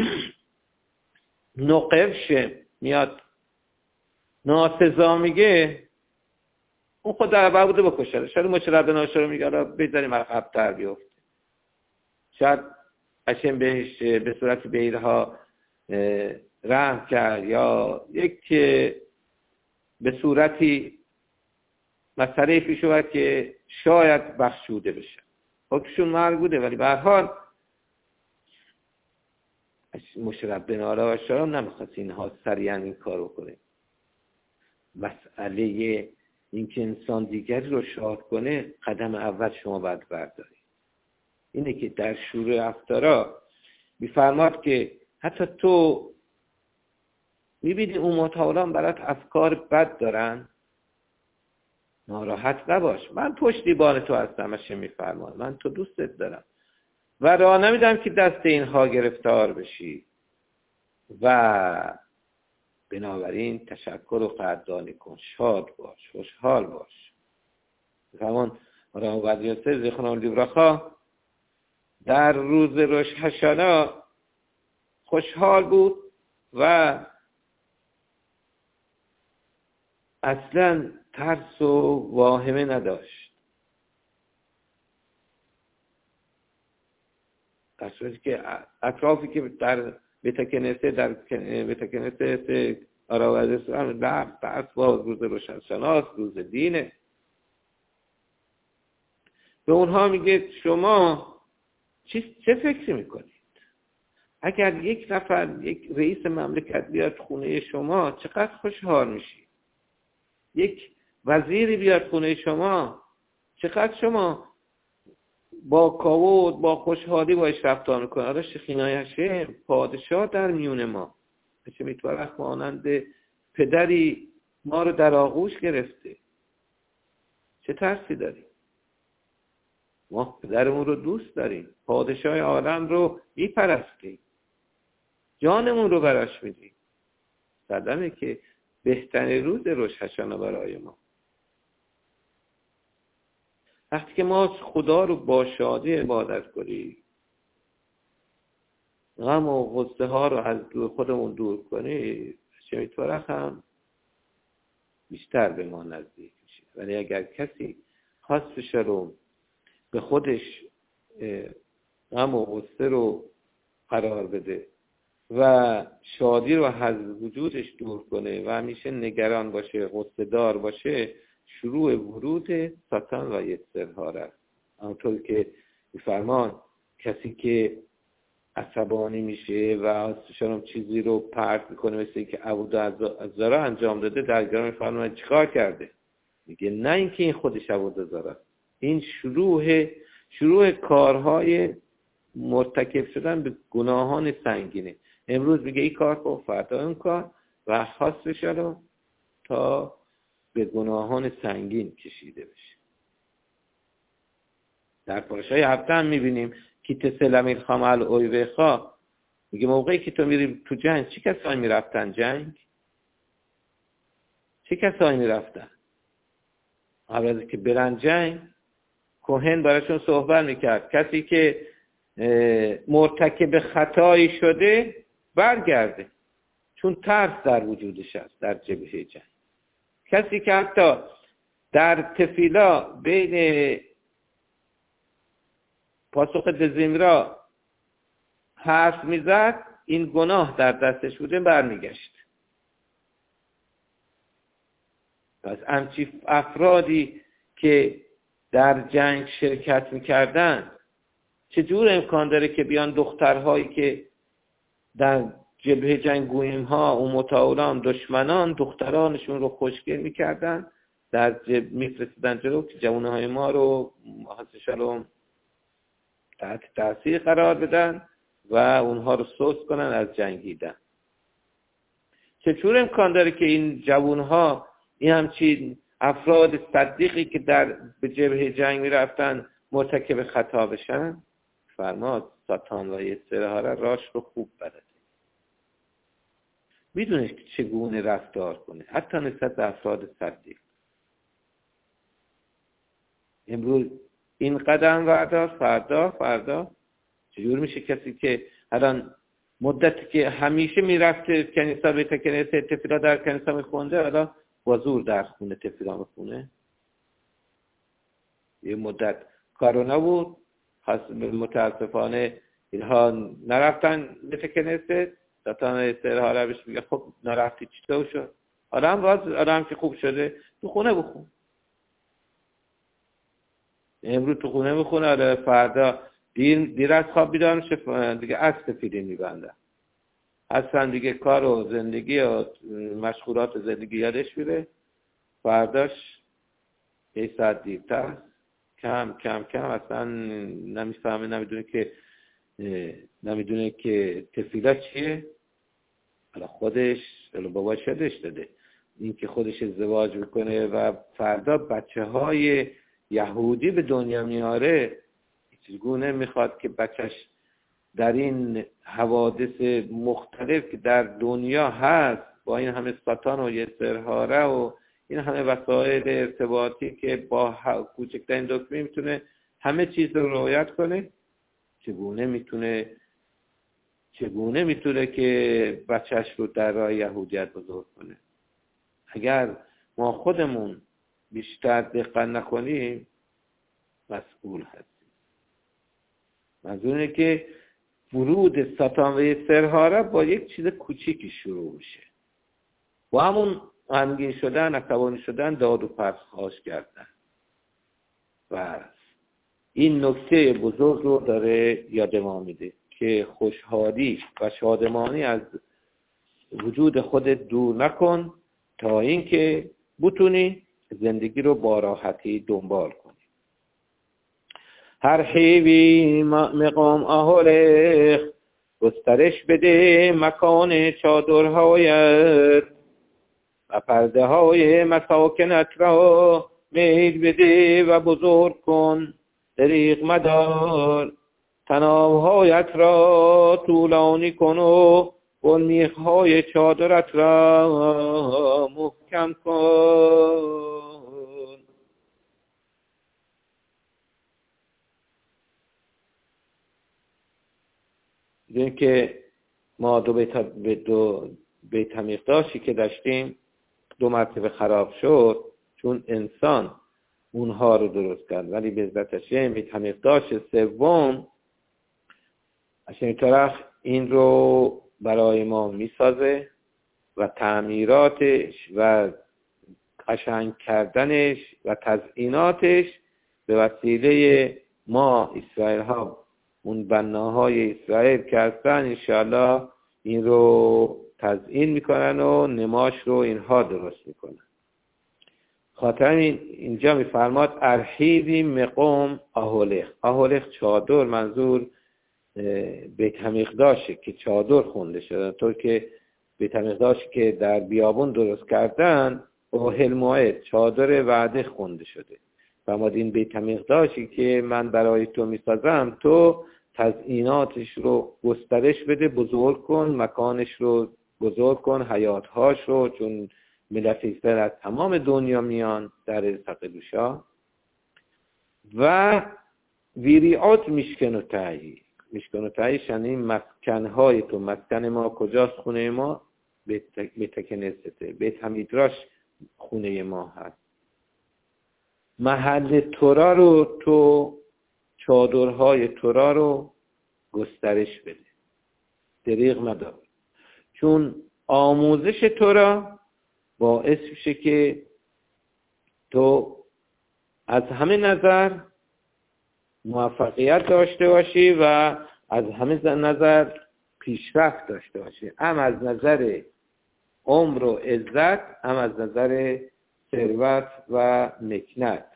نقفش میاد ناسزا میگه، اون خود در بوده بکشه. شاید مشرب ناشه رو میگه را بذاریم عقب‌تر بیفته. شاید هشم بهش به صورت بیرها رحم کرد یا یک به صورتی مسئله پیش اومد که شاید بخشوده بشه. حکمشون مرگ بوده، ولی به هر حال مشرب ناله و شرام نمیخواست اینها سریعا این کارو کنه. مسئله این که انسان دیگری رو شاد کنه، قدم اول شما باید برداری. اینه که در شروع افطارا میفرماد که حتی تو میبینی اون متعالان برات افکار بد دارن، ناراحت نباش. من پشتیبان تو هستم. هشم میفرماد من تو دوستت دارم و راه نمیدم که دست اینها گرفتار بشی و بنابراین تشکر و قدردانی کن، شاد باش، خوشحال باش. فرمان آرام قدیسه زیخنان لیبرخا در روز روش هشانا خوشحال بود و اصلا ترس و واهمه نداشت. در صورتی که اطرافی که در بتکنسه آراوزستان درس با روز روشنشناس، روز دینه، به اونها میگه شما چه فکری میکنید؟ اگر یک نفر، یک رئیس مملکت بیاد خونه شما چقدر خوشحال میشی؟ یک وزیری بیاد خونه شما چقدر شما با کاوت با خوشحالی باش رفتار میکنه؟ آره شخینای هشم پادشاه در میون ما، هشم میتورخ مانند پدری ما رو در آغوش گرفته. چه ترسی داریم؟ ما پدرمون رو دوست داریم، پادشاه عالم رو میپرستیم، جانمون رو براش میدیم. صدمه که بهترین روز روش هشانه برای ما. وقتی که ما خدا رو با شادی عبادت کنیم، غم و غصه ها رو از خودمون دور کنیم، شمیتورخ هم بیشتر به ما نزدیک میشه. ولی اگر کسی خواستش رو به خودش غم و غصه رو قرار بده و شادی رو از وجودش دور کنه و همیشه نگران باشه، غصه دار باشه، شروع ورود ساتان و یتسرها است. همونطور که میفرمان کسی که عصبانی میشه و حسشان چیزی رو پرت میکنه مثل که عبودالزاره انجام داده، درگاه میفرمان چیکار کرده؟ میگه نه اینکه این خودش عبودالزاره، این شروع کارهای مرتکب شدن به گناهان سنگینه. امروز میگه این کار کن، فردا اون کار و حسش رو تا به گناهان سنگین کشیده بشه. در پارشای هفته هم میبینیم که تسلمین خامل اویوخا میگه موقعی که تو میری تو جنگ چی کسایی میرفتن جنگ؟ چی کسایی میرفتن؟ قبل از که برن جنگ کوهن براشون صحبت میکرد. کسی که مرتکب خطایی شده برگرده، چون ترس در وجودش است در جبهه جنگ. کسی که حتی در تفیلا بین پاسخ دزیمرا حرف میزد، این گناه در دستش بوده، برمیگشت. پس همچی افرادی که در جنگ شرکت میکردن چجور امکان داره که بیان دخترهایی که در جبهه جنگ گویم ها و متعاولان دشمنان دخترانشون رو خوشگل میکردن، در میفرستدن جلو که جوانه های ما رو حسشالون تحت تاثیر قرار بدن و اونها رو سوس کنن از جنگیدن. چطور امکان داره که این جوانها این همچین افراد صدیقی که به جبهه جنگ میرفتن مرتکب خطا بشن؟ فرماد ساتان و یسرها راش رو خوب بلده، میدونه که چگونه رفتار کنه، حتی نسبت به افراد صدیق. امروز این قدم وردار، فردا چجور میشه کسی که الان مدتی که همیشه میرفته کنیسا، بیت کنیسا، تفیلا در کنیسا میخونده، الان با زور درس خونه تفیلا میخونه؟ یه مدت کرونا بود، متاسفانه اینها نرفتن بیت کنیسا، ساتان استرها را بهش میگه خب نرفتی چطور شد؟ آدم که خوب شده تو خونه بخون. امروز تو خونه بخونه، فردا دیر از خواب بیدار میشه، دیگه عکس سفیدی میبنده، اصلا دیگه کار و زندگی و مشغولات زندگی یادش میره، فرداش یه ساعت دیرتر کم اصلا نمیفهمه، نمیدونه که تفیلا چیه. حالا باباش یادش داده این که خودش ازدواج میکنه و فردا بچه‌های یهودی به دنیا میاره، چگونه میخواد که بچهش در این حوادث مختلف که در دنیا هست، با این همه ساتان و یسرهاره و این همه وسایل ارتباطی که با کوچکترین دکمه میتونه همه چیز رو رعایت کنه، چگونه میتونه که بچهش رو در راه یهودیت بزرگ کنه؟ اگر ما خودمون بیشتر دقت نکنیم مسئول هستیم. منظور اینه که ورود ساتان و یسرهاره با یک چیز کوچیکی شروع میشه، با همون غمگین شدن، عصبانی شدن، داد و پرخاش کردن. و این نکته بزرگ رو داره یاد ما میده که خوشحالی و شادمانی از وجود خودت دور نکن تا اینکه بتونی زندگی رو با راحتی دنبال کنی. هر حیوی مقام آهولخ، گسترش بده مکان چادرهایت و پرده های مساکنت را میل بده و بزرگ کن، دریغ مدار، تنابهایت را طولانی کن و میخهای چادرت را محکم کن. این که ما دو بیت میقداشی که داشتیم 2 مرتبه خراب شد چون انسان اونها رو درست کرد، ولی به عزت هشم بیت میقداش سوم هشم طرف این رو برای ما میسازه و تعمیراتش و قشنگ کردنش و تزییناتش به وسیله ما اسرائیل ها، اون بناهای اسرائیل که هستن، انشاءالله این رو تزیین میکنن و نماش رو اینها درست میکنن. خاطر اینجا میفرماد ارحیوی مقام آهولخ چادر، منظور بیت میقداشه که چادر خونده شده، طور که بیت میقداشی که در بیابون درست کردن اوهل موعد، چادر وعده خونده شده. فرمود این بیت میقداشی که من برای تو میسازم، تو تزییناتش رو گسترش بده، بزرگ کن، مکانش رو بزرگ کن، حیاتهاش رو، چون ملت اسرائیل از تمام دنیا میان در سقدوشا. و ویریات میشکن و تایی شنی مسکنهای تو، مسکن ما کجاست؟ خونه ما بیت کنیسته، بیت میدراش خونه ما هست. محل تورا رو تو، چادرهای تورا رو گسترش بده، دریغ مدار، چون آموزش تورا باعث میشه که تو از همه نظر موفقیت داشته باشی و از همه نظر پیشرفت داشته باشی، هم از نظر عمر و عزت، هم از نظر ثروت و مکنت.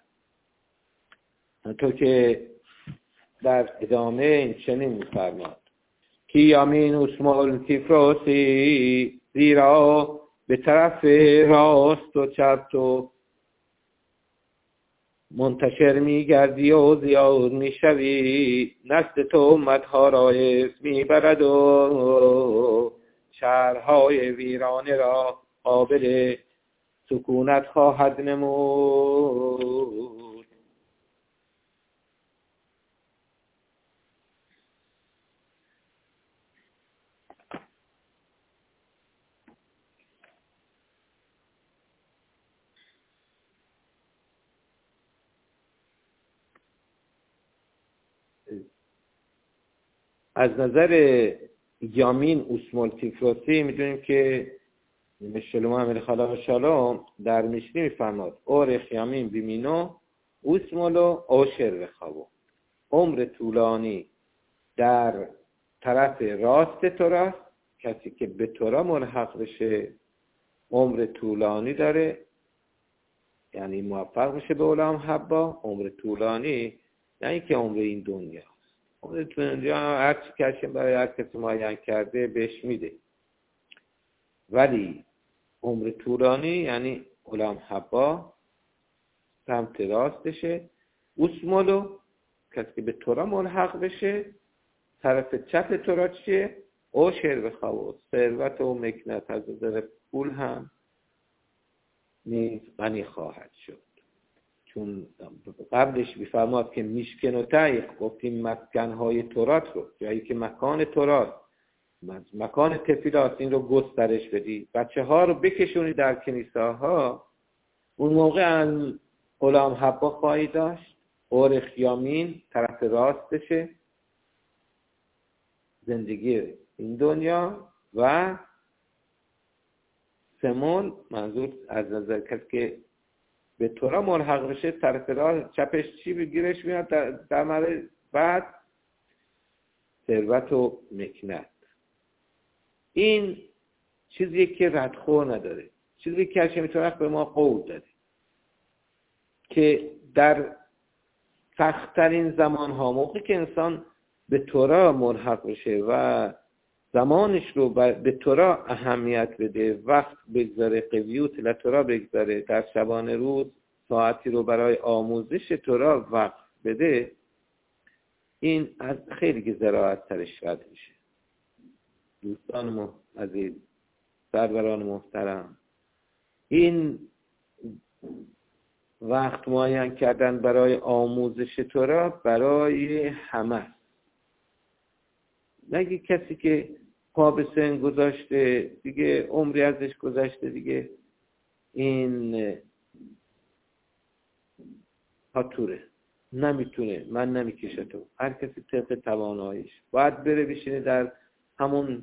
تو که در ادامه این چنین می‌فرماد کی یامین اسمال تیفراسی، زیرا به طرف راست و چپ تو منتشر میگردی و زیاد میشوی، نسل تو امتها را اسمی برد و شهرهای ویرانه را قابل سکونت خواهد نمود. از نظر یامین اوسمولتیفروسی میدونیم که شلوم عمل خلا و شالوم در مشنی میفرماد اورخ یامین بیمینو اوسمولو اوشر بخوابو، عمر طولانی در طرف راست توراست، کسی که به تورا ملحق بشه عمر طولانی داره، یعنی موفق میشه به اولام حبا. عمر طولانی نه اینکه عمر این دنیا، عمر دنیا هر چی کشیم برای هر کسی معین کرده بهش میده، ولی عمر طولانی یعنی اولام حبا سمت راستشه. اوسمولو کسی که به تورا ملحق بشه طرف چپ تورا چیه؟ او شعر بخواه، ثروت و مکنت از نظر پول هم نیز غنی خواهد شد. چون قبلش بیفرماد که میشکن و تایق، گفتیم مسکنهای تورات رو، جایی که مکان تورات مکان تفیلاست، این رو گسترش بدی، بچه ها رو بکشونی در کنیساها، اون موقع از غلام حبا خواهی داشت. اورخ یامین طرف راستشه زندگی این دنیا، و سمول منظور از نظر کسی که به تورا ملحق بشه طرف راست چپش چی بگیرش میاد در مرحله بعد؟ ثروت و مکنت. این چیزی که ردخور نداره، چیزی که هشم طرق به ما قول داده که در سخت‌ترین زمان‌ها، موقعی که انسان به تورا ملحق بشه و زمانش رو به تورا اهمیت بده، وقت بگذاره، قویوت لتورا بگذاره، در شبانه روز ساعتی رو برای آموزش تورا وقت بده، این از خیلی گذراعت ترش رد میشه. دوستان عزیز، سروران محترم، این وقت معین کردن برای آموزش تورا برای همه. نگی کسی که پا به سن گذاشته دیگه، عمری ازش گذشته دیگه، این هاتوره، نمیتونه، من نمیکشه تو. هر کسی طبق تواناییش باید بره بشینه در همون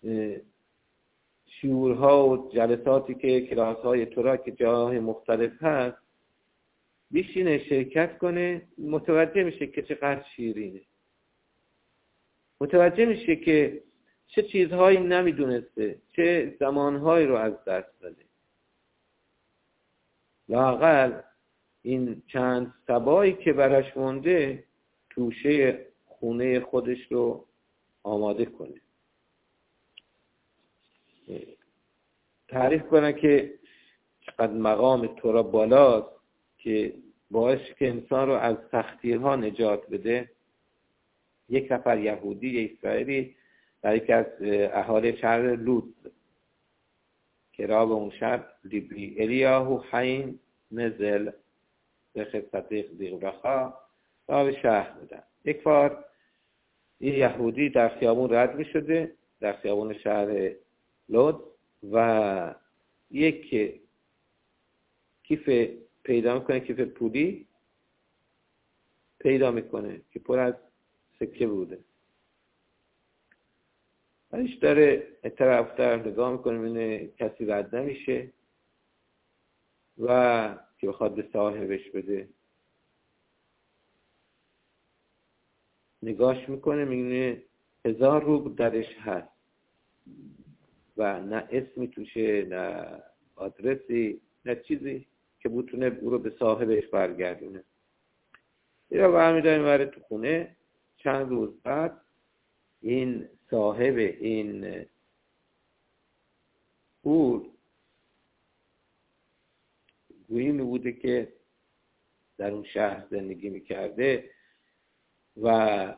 شیورها و جلساتی که کلاس‌های تورا که جاهای مختلف هست بشینه شرکت کنه، متوجه میشه که چقدر شیرینه، متوجه میشه که چه چیزهایی نمیدونسته، چه زمانهایی رو از دست داده. لااقل این چند سبایی که براش مونده توشه خونه خودش رو آماده کنه. تعریف کنه که چقدر مقام تورا بالاست که باعث که انسان رو از سختی ها نجات بده. یک نفر یهودی، یک اسرائیلی، در یک از اهالی شهر لود که را به اون شهر لیبی الیاهو حین نزل به صدیق دیغرخا را به شهر بودن. یک بار این یهودی در خیابون رد می شده، در خیابون شهر لود، و یک کیف پیدا میکنه، کیف پولی پیدا میکنه که پر از سکه بوده. بعدش داره طرف نگاه میکنه، میبینه کسی رد نمیشه و که بخواد به صاحبش بده. نگاش میکنه، میبینه 1000 روبل درش هست و نه اسمی توشه، نه آدرسی، نه چیزی که بتونه او رو به صاحبش برگردونه. این رو برمی‌داره میبره تو خونه. چند روز بعد این صاحب این پول گویی میبوده که در اون شهر زندگی میکرده و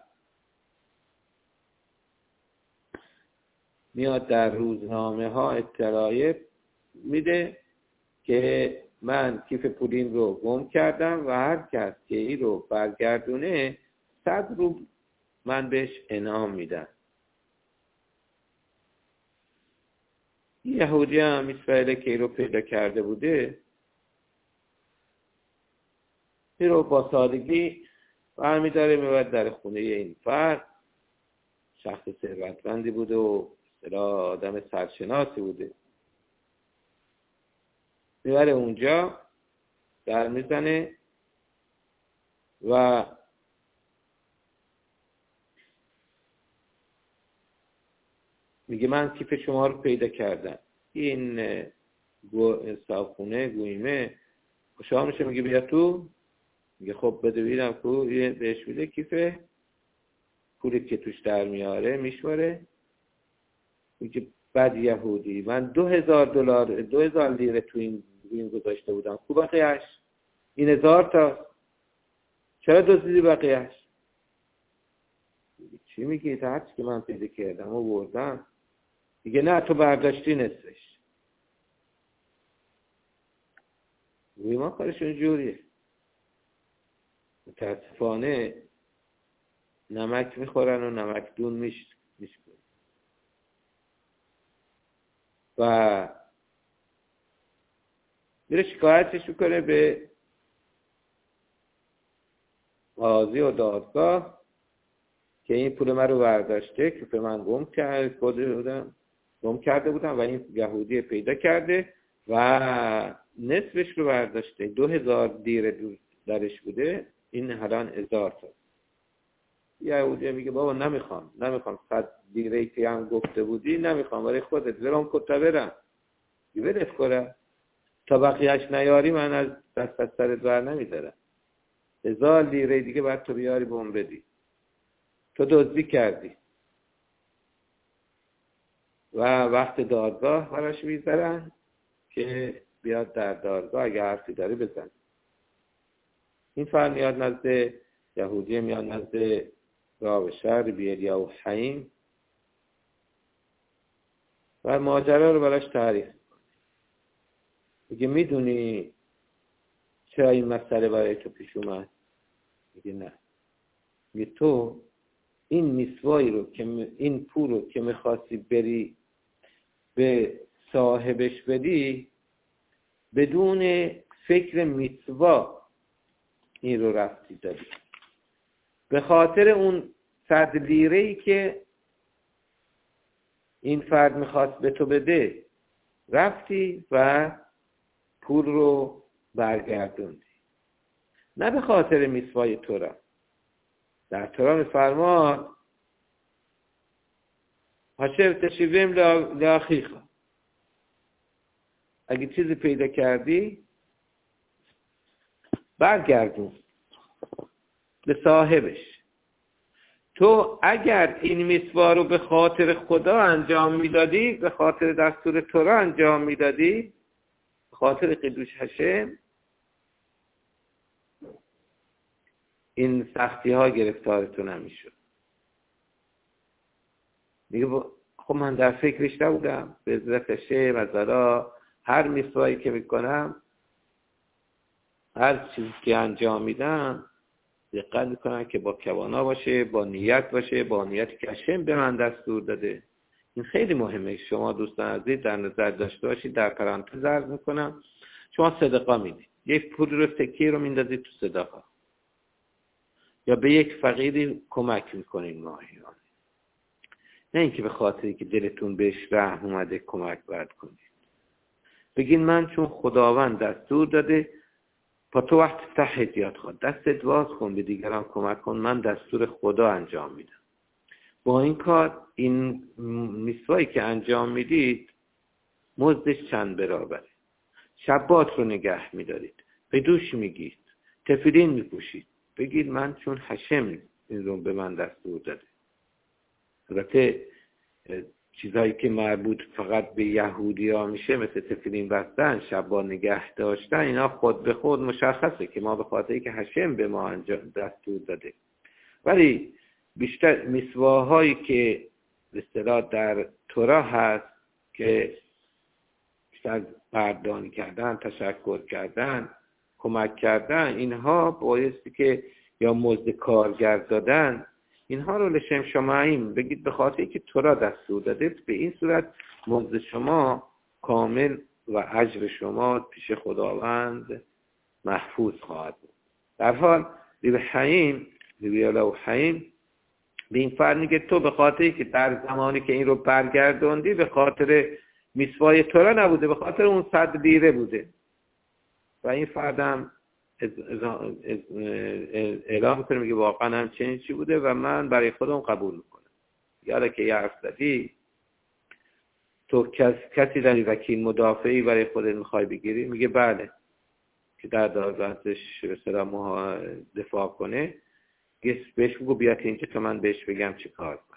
میاد در روزنامه ها اطلاعیه میده که من کیف پولین رو گم کردم و هر کس که این رو برگردونه 100 روبل من بهش انعام میدم. یهودی هم اسرائیل که این رو پیدا کرده بوده، این رو با سادگی برمی داره میبرد در خونه این فرد. شخص ثروتمندی بوده و آدم سرشناسی بوده، میبره اونجا در میزنه و میگه من کیف شما رو پیدا کردم. این صاحبخونه گویمه خوشحال میشه، میگه بیا تو. میگه خب بده ببینم کو. بهش میده کیف، پولی که توش در میاره میشوره. میگه بعد یهودی من $2000 لیره تو این گذاشته بودم، کو بقیهش؟ این 1000 تا چرا دزدیدی بقیهش؟ چی میگی؟ تا هرچی که من پیدا کردم و بردم. میگه نه تو برداشتی نصفش. ما کارشون جوریه. متاسفانه نمک میخورن و نمک دون میشکنن و میره شکایتش میکنه به قاضی و دادگاه که این پول من رو برداشته، که به من گم کرده بودم و این یهودی پیدا کرده و نصفش رو برداشته. 2000 لیره درش بوده، این الان 1000 تا. یهودی میگه بابا نمیخوام 100 لیره که هم گفته بودی نمیخوام، برای خودت برام کتا برم ولت کنه تا بقیهش نیاری من از دست سرت بر نمیدارم. 1000 لیره دیگه باید تو بیاری بهم بدی، تو دزدی کردی. و وقت دادگاه براش میذارن که بیاد در دادگاه اگه حرفی داره بزن. این فرد میاد نزد یهودی، میاد نزد راب شهر بیریا و حیم و ماجرا رو براش تعریف میکنه. میگه میدونی چرا این مسئله برای تو پیش اومد؟ میگه نه. میگه تو این میسوایی رو که این پول رو که میخواستی بری به صاحبش بدی، بدون فکر میسوا این رو رفتی دادی. به خاطر اون 100 لیره‌ای که این فرد میخواست به تو بده رفتی و پول رو برگردوندی، نه به خاطر میسوای تو را. در تورا میفرماد حاشر تشیویم لاخیخا، اگه چیزی پیدا کردی برگردون به صاحبش. تو اگر این میسوا رو به خاطر خدا انجام میدادی، به خاطر دستور تورا انجام میدادی، به خاطر قدوس هشم، این سختی ها گرفتارتو نمیشد. میگه خب من در فکرش نبودم، به عزت هشم از هر میسوایی که میکنم، هر چیزی که انجام میدم دقت میکنم که با کوانا باشه، با نیت باشه، با نیتی که هشم به من دستور داده. این خیلی مهمه. شما دوستان عزیز در نظر داشته باشید. در پرانتز عرض میکنم، شما صدقه میدید، یک پول رو سکه رو میندازید تو صدقه، یا به یک فقیری کمک میکنید ماهیانه، نه اینکه به خاطری که دلتون بهش رحم اومده کمک باید کنید. بگین من چون خداوند دستور داده، با تو وقت تحیدیات خود دستت باز کن، به دیگران کمک کن، من دستور خدا انجام میدم. با این کار این میسوایی که انجام میدید مزدش چند برابره. شبات رو نگه میدارید، به دوش میگید، تفیلین میپوشید، بگید من چون هشم این رو به من دستور داده. البته چیزهایی که مربوط فقط به یهودی ها میشه، مثل تفیلین بستن، شبا نگه داشتن، اینا خود به خود مشخصه که ما به خاطری که هشم به ما دستور داده. ولی بیشتر میسواهایی که به اصطلاح در تورا هست که بیشتر بردانی کردن، تشکر کردن، کمک کردن، اینها بایستی که یا مزد کارگر دادن، اینها رو لشم شماییم بگید به خاطری که تورا دستور داده، به این صورت مزد شما کامل و اجر شما پیش خداوند محفوظ خواهد بود. در حال ریب حیم به این فرد میگه تو به خاطری که در زمانی که این رو برگردوندی به خاطر میسوای تورا نبوده، به خاطر اون 100 لیره بوده. و این فردم اعلام میکنه، میگه واقعا هم چنین چی بوده و من برای خودم قبول میکنم. یالا که یه حرف زدی تو کسی داری وکیل مدافعی برای خودت میخوای بگیری؟ میگه بله، که در دادگاهش به اصطلاح دفاع کنه. بهش بگو بیاد اینجا تا من بهش بگم چه کار کنه.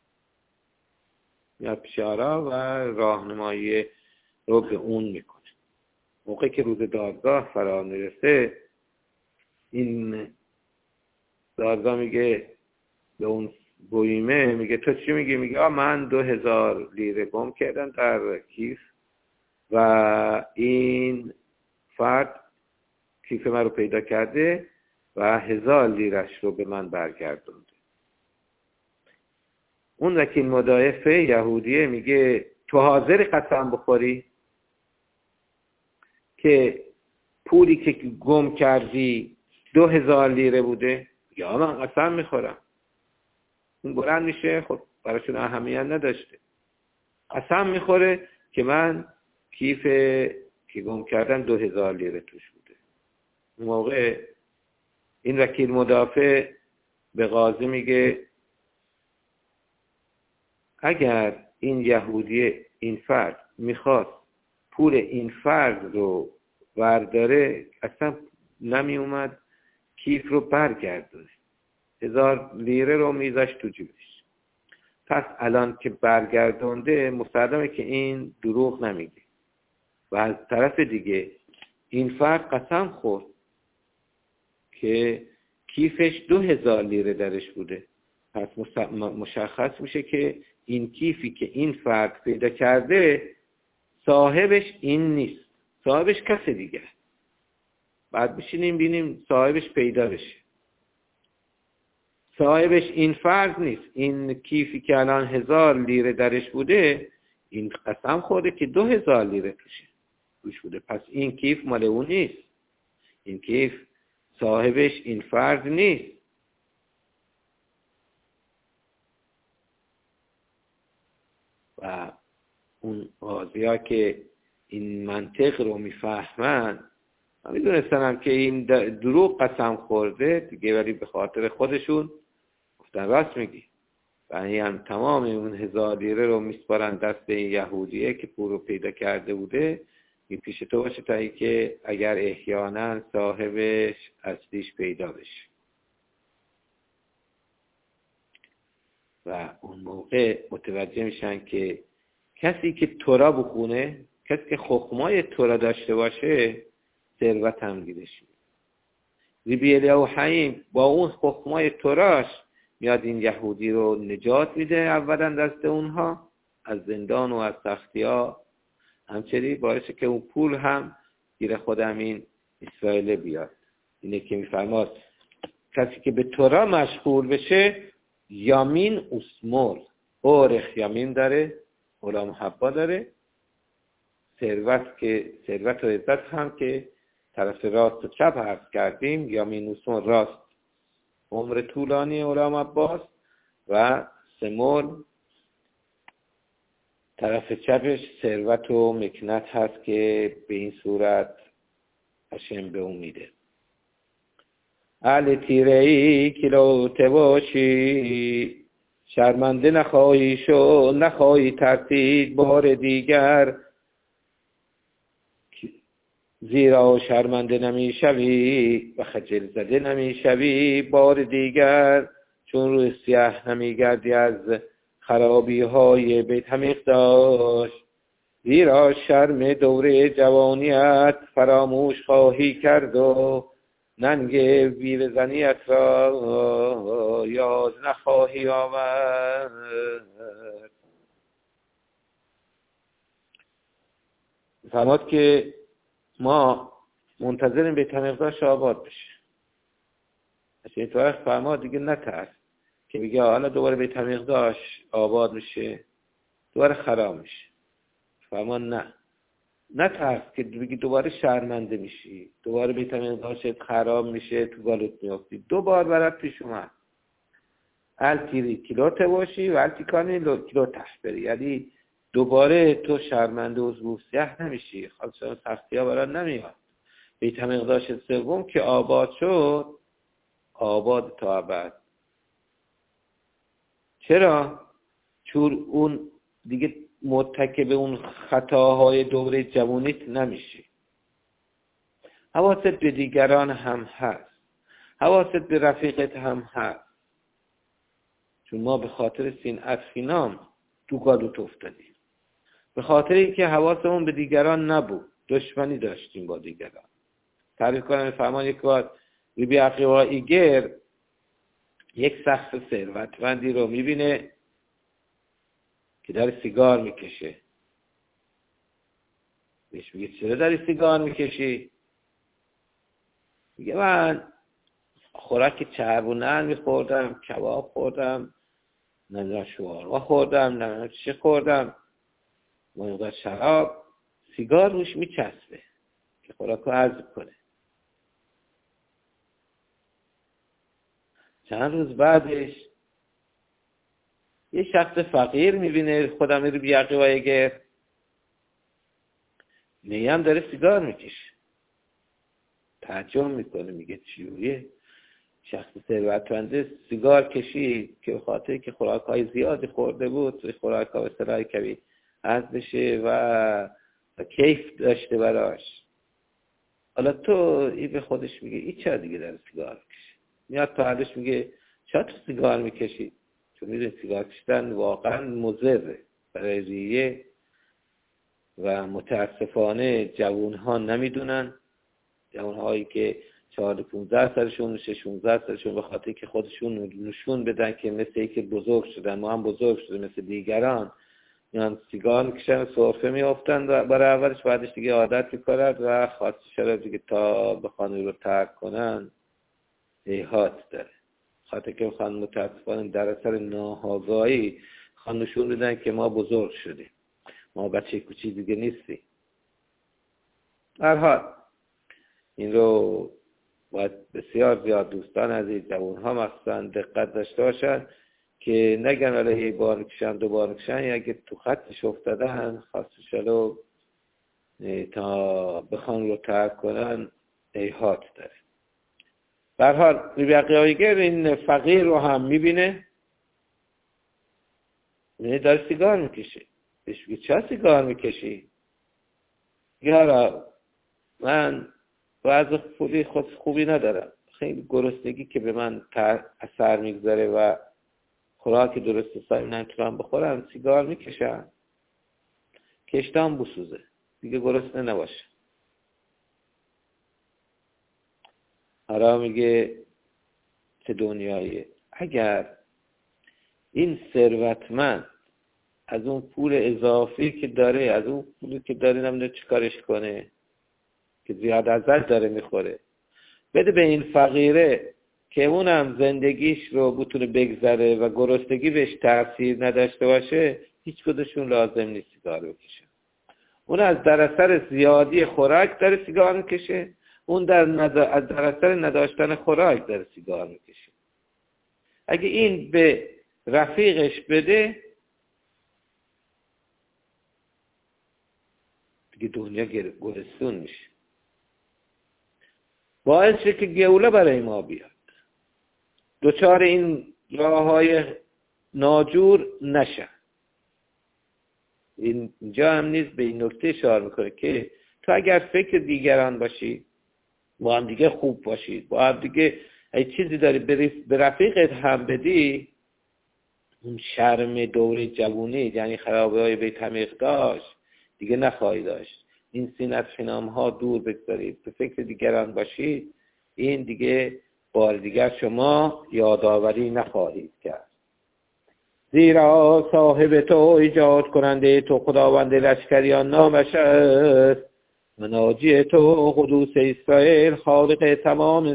میاد پیش آرا و راهنمایی رو به اون میکنه. موقعی که روز دادگاه فرا میرسه، این دادگاه میگه به اون بویمه، میگه تو چی میگی؟ میگه من 2000 لیره گم کردم در کیف و این فرد کیف من رو پیدا کرده و 1000 لیرش رو به من برگردونده. اون وکیل مدافع یهودیه میگه تو حاضری قسم بخوری که پولی که گم کردی 2000 لیره بوده؟ یا من قسم میخورم. اون بلند میشه، خب براشون اهمیت نداشته، قسم میخوره که من کیف که گم کردم 2000 لیره توش بوده. اون موقع این وکیل مدافع به قاضی میگه اگر این یهودی، این فرد میخواست پول این فرد رو برداره، اصلا نمی اومد کیف رو برگردونه، 1000 لیره رو میذاشت تو جیبش. پس الان که برگردونده مصدقه که این دروغ نمیگه. و از طرف دیگه این فرد قسم خورد که کیفش 2000 لیره درش بوده. پس مشخص میشه که این کیفی که این فرد پیدا کرده صاحبش این نیست، صاحبش کس دیگه. بعد بشینیم بینیم صاحبش پیدا بشه. صاحبش این فرد نیست. این کیفی که الان 1000 لیره درش بوده، این قسم خورده که 2000 لیره توش بوده. پس این کیف مال اون نیست. این کیف صاحبش این فرد نیست. و اون قاضی‌ها که این منطق رو میفهمن، من میدونستم که این دروغ قسم خورده دیگه، ولی به خاطر خودشون گفتن راست میگی. و هم تمام اون 1000 لیره رو میسپارن دست این یهودیه که پول رو پیدا کرده بوده، این پیش تو باشه تا ای که اگر احیانا صاحبش اصلیش پیدا بشه. و اون موقع متوجه میشن که کسی که تورا بخونه، کسی که خخمای تورا داشته باشه، ثروت هم گیرش میاد. ریبی الیاهو حیم با اون خخمای توراش میاد این یهودی رو نجات میده، اولا دست اونها از زندان و از سختی ها، همچنین باعثه که اون پول هم گیر خودم این اسرائیل بیاد. اینه که میفرماد کسی که به تورا مشغول بشه، یامین اسمول، اورخ یامین داره، اولا محبا داره، ثروت و عزت هم که طرف راست و چپ عرض کردیم، یامین اسمول راست عمر طولانی اولا محباست و سمول طرف چپش ثروت و مکنت هست که به این صورت هشم به اون میده. اهل تیرهی کلوته باشی، شرمنده نخواهی شو، نخواهی ترسید بار دیگر، زیرا شرمنده نمی شوی و خجل زده نمی شوی بار دیگر، چون روی سیاه نمی گردی از خرابی های بیت عمیق داشت، زیرا شرم دوره جوانیت فراموش خواهی کرد و ننگ بیوه‌زنیت را یاد نخواهی آورد. فرمود که ما منتظریم بیت عمیق داشت آباد بشه. اینطور فرمود دیگه نترس که بگه حالا دوباره بیت عمیق داشت آباد میشه دوباره خراب میشه. فرمود نه ترس که بگی دوباره شرمنده میشی، دوباره بیت عمیق داشت خراب میشه، تو گالوت میافتی. دوبار برات پیش اومد التیری کیلوته باشی و التی کانی کیلوته بری، یعنی دوباره تو شرمنده و زبوسیه نمیشی، خاصا سختی ها برات نمیاد. بیت عمیق داشت سوم که آباد شد، آباد تا ابد. چرا؟ چون اون دیگه مرتکب اون خطاهای دوره جوانیت نمیشی. حواست به دیگران هم هست، حواست به رفیقت هم هست. چون ما به خاطر صنعت فینام تو گالوت افتادیم، به خاطر اینکه حواسمون به دیگران نبود، دشمنی داشتیم با دیگران. تعریف کنم فرمان یک بار بیبی عقیقا ایگر یک شخص ثروتمندی رو میبینه که داره سیگار میکشه. بهش میگه چرا داری سیگار میکشی؟ میگه من خوراک چرب و نرم میخوردم، کباب خوردم، نمیدونم شوارما خوردم، نمیدونم چی خوردم، مقدار شراب، سیگار روش میچسبه که خوراک رو حذف کنه. چند روز بعدش یه شخص فقیر میبینه خودم رو بیاقی و اگر نیم داره سیگار میکشه، تعجب میکنه، میگه چیوریه؟ شخص ثروتمند سیگار کشید که به خاطر که خوراک‌های زیادی خورده بود، خوراک‌ها به اصطلاح کمی از بشه و کیف داشته براش. حالا تو این به خودش میگه این چرا دیگه داره سیگار میکشه؟ میاد تو حالش میگه چرا تو سیگار میکشی؟ چون میدونی سیگار کشیدن واقعا مضره برای ریه و متاسفانه جوانها نمیدونن. جوانهایی که 14-15 سالشون میشه، 16 سالشون، به خاطر که خودشون نشون بدن که مثل اینکه بزرگ شدن، ما هم بزرگ شدیم مثل دیگران، میان سیگار میکشن، سرفه میافتن برای اولش، بعدش دیگه عادت میکنن و خواستش رو دیگه تا بخوان رو ترک کنن ایهات داره. خاطر که بخوان متاسفانه در اثر ناآگاهی خواهن نشون بدن که ما بزرگ شدیم، ما بچه کوچی دیگه نیستیم. هر حال این رو باید بسیار زیاد دوستان عزیز، جوان ها مخصوصا دقت داشته باشن که نگن ولی یک بار میکشن دو بار میکشن، یا اگه تو خطش افتادن خواستش رو تا بخوان رو ترک کنن ایهات داره. به هر حال بیبی عقیقاگر این فقیر رو هم میبینه، داره سیگار میکشه. بهش میگه چرا سیگار میکشی؟ یارا من وضع پولی خود خوبی ندارم، خیلی گرسنگی که به من اثر میگذاره و خوراک درست حسابی نمیتونم بخورم، سیگار میکشم کشتم بسوزه دیگه گرسنه نباشه. حالا میگه چه دنیاییه. اگر این ثروتمند از اون پول اضافی که داره، از اون پولی که داره نمیدونه چی کارش کنه که زیاد ازش داره میخوره، بده به این فقیره که اونم زندگیش رو بتونه بگذره و گرسنگی بهش تاثیر نداشته باشه، هیچ کدومشون لازم نیست سیگار بکشه. اون از در اثر زیادی خوراک داره سیگار میکشه، اون از در اثر نداشتن خوراک داره سیگار میکشه. اگه این به رفیقش بده دیگه دنیا گلستون میشه، باعث که گوله برای ما بیاد، دوچار این راههای ناجور نشن. اینجا هم نیز به این نکته اشاره میکنه که تو اگر فکر دیگران باشی، با هم دیگه خوب باشید، با هم دیگه ای چیزی داری به رفیقت هم بدی، اون شرم دوره جوونی، یعنی خرابه‌های بیت عمیق داشت، دیگه نخواهی داشت. این سینت خنام ها دور بگذارید، به فکر دیگران باشید، این دیگه بار دیگر شما یادآوری نخواهید کرد. زیرا صاحب تو، ایجاد کننده تو، خداوند لشکریان نامش است. مناجی تو قدوس اسرائیل، خالق تمام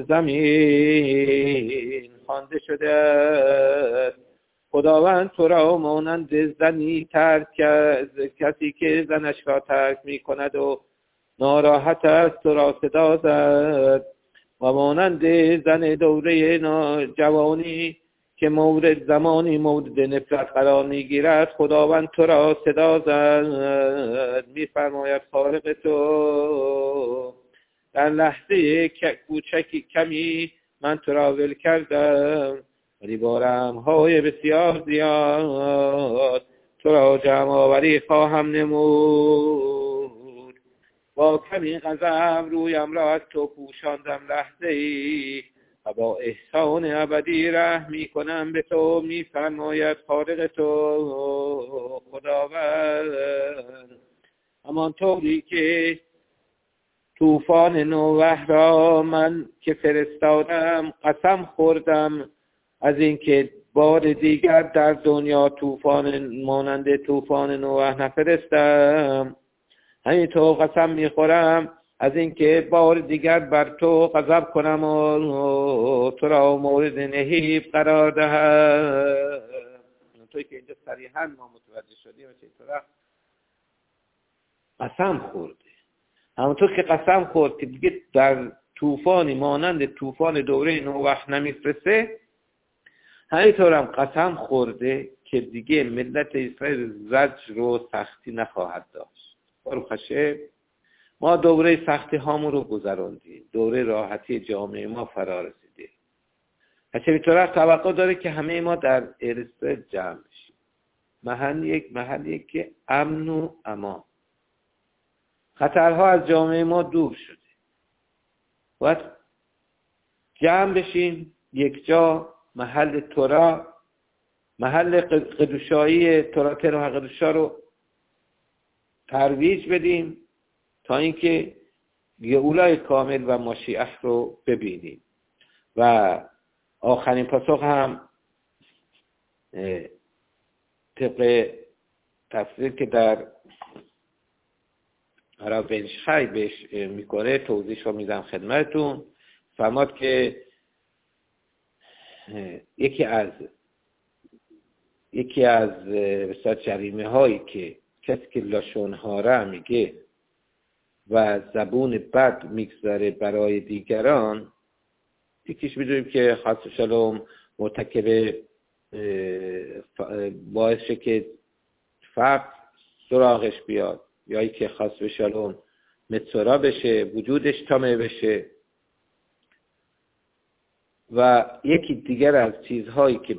زمین خوانده شده است. خداوند تو را مانند زنی ترک کرد، کسی که زنش را ترک می کند و ناراحت است تو را صدا زد. و مانند زن دوره جوانی که زمانی مورد نفرت قرار میگیرد، خداوند تو را صدا زد. میفرماید خالق تو در لحظه کوچکی کمی من تو را ول کردم، ولی با رحم‌های بسیار زیاد تو را جمع آوری خواهم نمود. با کمی غضب رویم را از تو پوشاندم لحظه‌ای و با احسان ابدی رحم می‌کنم به تو. می‌فرماید خالق تو خداوند همانطوری که طوفان نوح را من که فرستادم قسم خوردم از اینکه بار دیگر در دنیا طوفان مانند طوفان نوح نفرستم، همینطور قسم میخورم از اینکه بار دیگر بر تو غضب کنم و تو را مورد نهیب قرار دهم. توی که اینجا صریحاً ما متوجه شدیم چطور قسم خورده. همونطور که قسم خورد که دیگه در طوفانی مانند طوفان دوره نوح نمیفرسته، همینطور هم قسم خورده که دیگه ملت اسرائیل زجر و سختی نخواهد داشت. باروخ هشم ما دوره سختی هامون رو گذراندیم، دوره راحتی جامعه ما فرا رسیده. همینطور توقع داره که همه ما در ارسطو جمع بشیم. محلی که امن و امان، خطرها از جامعه ما دور شده. باید جمع بشیم یک جا، محل تورا، محل قدوشایی توراتر و قدوشا رو ترویج بدیم تا اینکه گئولای کامل و ماشیح رو ببینیم. و آخرین پاسخ هم طبق تفسیر که در عرب بنشخی بهش میکنه توضیح رو میدم خدمتون. فرماد که یکی از بسیار جریمه هایی که کسی که لاشون هاره میگه و زبون بد میگذاره برای دیگران، یکیش میدونیم که خاص شلوم مرتکب باعث شه که فقر سراغش بیاد، یا ای که خاص شلوم متصورا بشه، وجودش تامه بشه. و یکی دیگر از چیزهایی که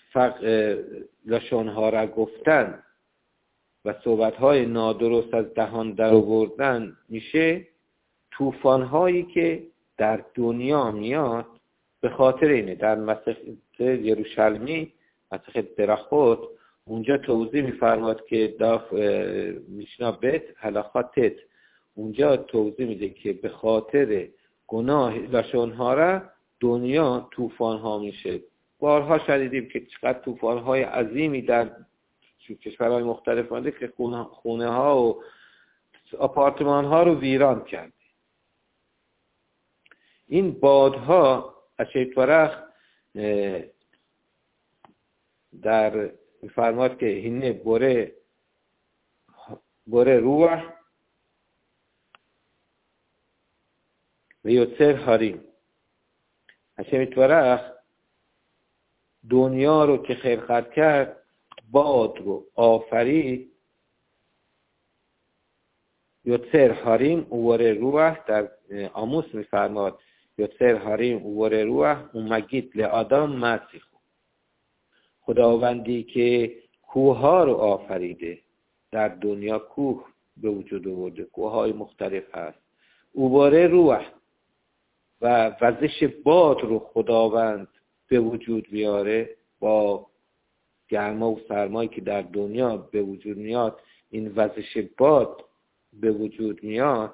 لاشونها را گفتن و صحبتهای نادرست از دهان در آوردن میشه طوفان‌هایی که در دنیا میاد به خاطر اینه. در مسیح یروشلمی، مسیح برخوت، اونجا توضیح میفرماد که میشنا بیت حلاخاتت، اونجا توضیح میده که به خاطر گناه لاشونها را دنیا طوفان‌ها میشه. بارها شنیدیم که چقدر طوفان‌های عظیمی در کشورهای مختلف مانده که خونه ها و آپارتمان ها رو ویران کرده. این بادها اشیطورخ در فرماد که هینه بره روح و یوتر هاریم. اشیطورخ دنیا رو که خلقت کرد، باد رو آفرید، یوتر هاریم اوور روح، در آموس میفرماد یوتر هاریم اوور روح اومگید لآدم مسیح. خداوندی که کوه ها رو آفریده، در دنیا کوه به وجود آورده، کوه های مختلف هست، اوور روح و وزش باد رو خداوند به وجود بیاره با گرما و سرمایی که در دنیا به وجود میاد، این وزش باد به وجود میاد،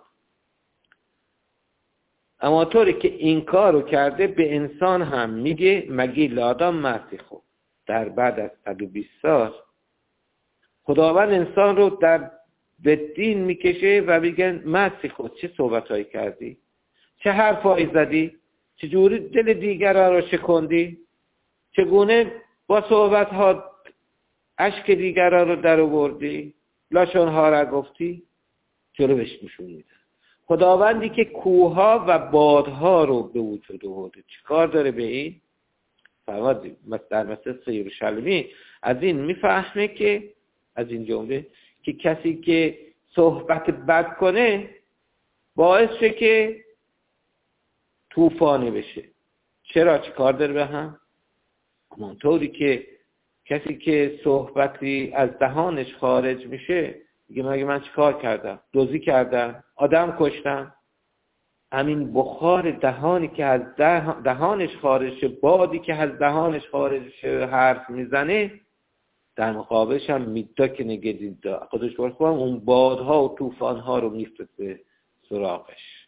اما طوری که این کار رو کرده به انسان هم میگه مگی لادام مسیخو. در بعد از 120 سال خداوند انسان رو به دین میکشه و میگن مسیخو چه صحبتایی کردی؟ چه حرفایی زدی؟ چجوری دل دیگران رو شکندی؟ چگونه با صحبتها اشک دیگران رو در آوردی؟ لاشن‌ها را گفتی؟ جلوش نشون میده. خداوندی که کوهها و بادها رو به وجود آورده چیکار داره به این؟ فرمود در مثل یروشلیمی از این میفهمه که از این جمله که کسی که صحبت بد کنه باعث شه که طوفانی بشه. چرا؟ چیکار داره به هم؟ همونطوری که کسی که صحبتی از دهانش خارج میشه میگه مگه من چیکار کردم؟ دزدی کردم؟ آدم کشتم؟ همین بخار دهانی که از دهانش خارج شه، بادی که از دهانش خارج شه حرف میزنه، در مقابلش هم میدا که نگه خودش برخواه اون بادها و طوفانها رو میفرسته سراغش.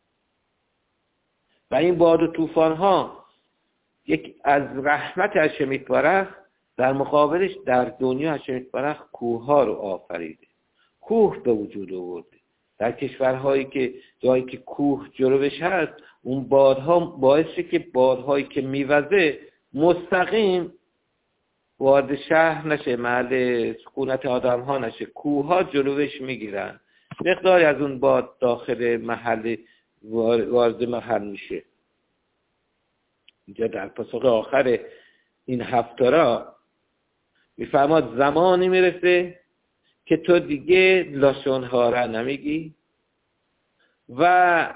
و این باد و طوفانها یک از رحمت هشم یتبارک، در مقابلش در دنیا هشم یتبارک کوهها رو آفریده، کوه به وجود آورده. در کشورهایی که جایی که کوه جلوش هست، اون بادها باعث شه که بادهایی که میوزه مستقیم وارد شهر نشه، محل سکونت آدم ها نشه، کوهها جلوش میگیرن، مقداری از اون باد داخل محل وارد محل میشه. اینجا در پاسخ آخر این هفتارا میفرماد زمانی میرسه که تو دیگه لاشن‌ها را نمیگی و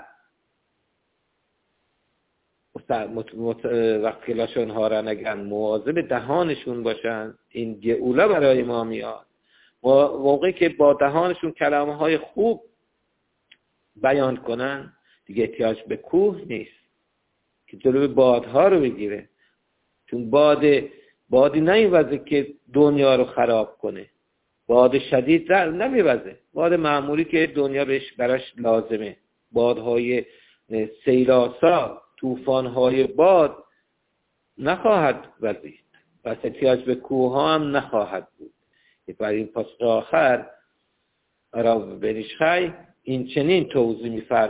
وقتی لاشن‌ها را نگن مواظب دهانشون باشن. این گئوله برای ما میاد موقعی که با دهانشون کلمه‌های خوب بیان کنن، دیگه احتیاج به کوه نیست که جلوی بادها رو بگیره، چون بادی نمیوزه که دنیا رو خراب کنه، باد شدید نمیوزه، باد معمولی که دنیا براش لازمه، بادهای سیلاسا، طوفان‌های باد نخواهد وزید، پس احتیاج به کوه هم نخواهد بود. برای این پاسخ آخر را بنیشخی این چنین توضیح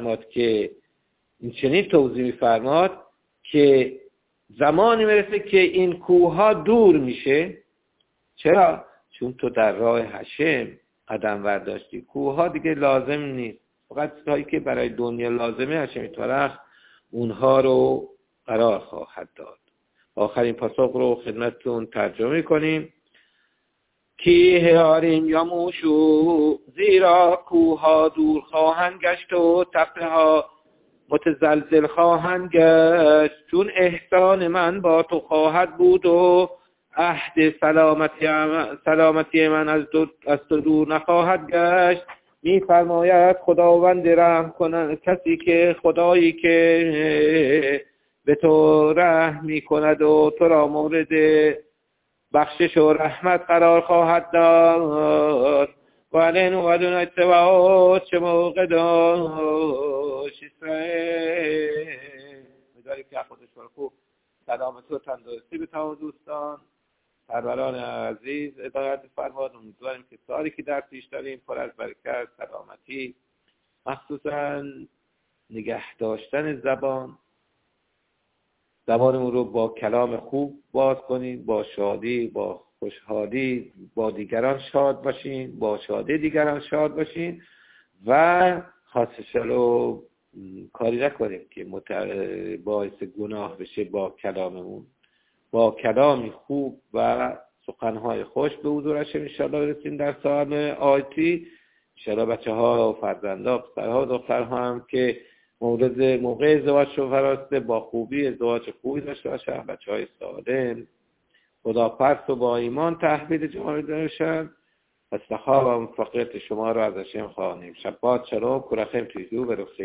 می‌فرماد که زمانی میرسه که این کوه‌ها دور میشه. چرا؟ چون تو در راه هشم قدم برداشتی، کوه‌ها دیگه لازم نیست، فقط چیزهایی که برای دنیا لازمه هشم یتبارک اونها رو قرار خواهد داد. آخرین پاسخ رو خدمتتون ترجمه کنیم. کی هاریم یا موشو، زیرا کوها دور خواهند گشت و تپه ها متزلزل خواهند گشت، چون احسان من با تو خواهد بود و عهد سلامتی من از تو دور نخواهد گشت. می فرماید خداوند رحم کنند خدایی که به تو رحم می کند و تو را مورد بخشش و رحمت قرار خواهد داد. و علین و دون اتباعات چه موقع داشت اسرائیل. میداریم که خودش برخو سلامتی و تندرستی به تمام دوستان سروران عزیز ادایت فرماد. امیدواریم که سالی که در پیش داریم پر از برکت، سلامتی، مخصوصا نگه داشتن زبانمون رو با کلام خوب باز کنیم، با شادی، با خوشحالی با دیگران شاد باشین، با شادی دیگران شاد باشین و خاصش رو کاری نکنیم که باعث گناه بشه. با کلاممون، با کلامی خوب و سخنهای خوش به حضورش انشاءالله برسیم در سال آیتی. انشاءالله بچه ها و فرزندا، پسرها و دخترها هم که موقع ازدواج رو فراسته با خوبی ازدواج خوبی داشته باشن، بچه های سالم خداپرست و با ایمان تحویل جامعه داشتن. استخواب و مفقیت شما رو از هشم خواهیم. شبات شلوم، کرخیم تویدو برخصی.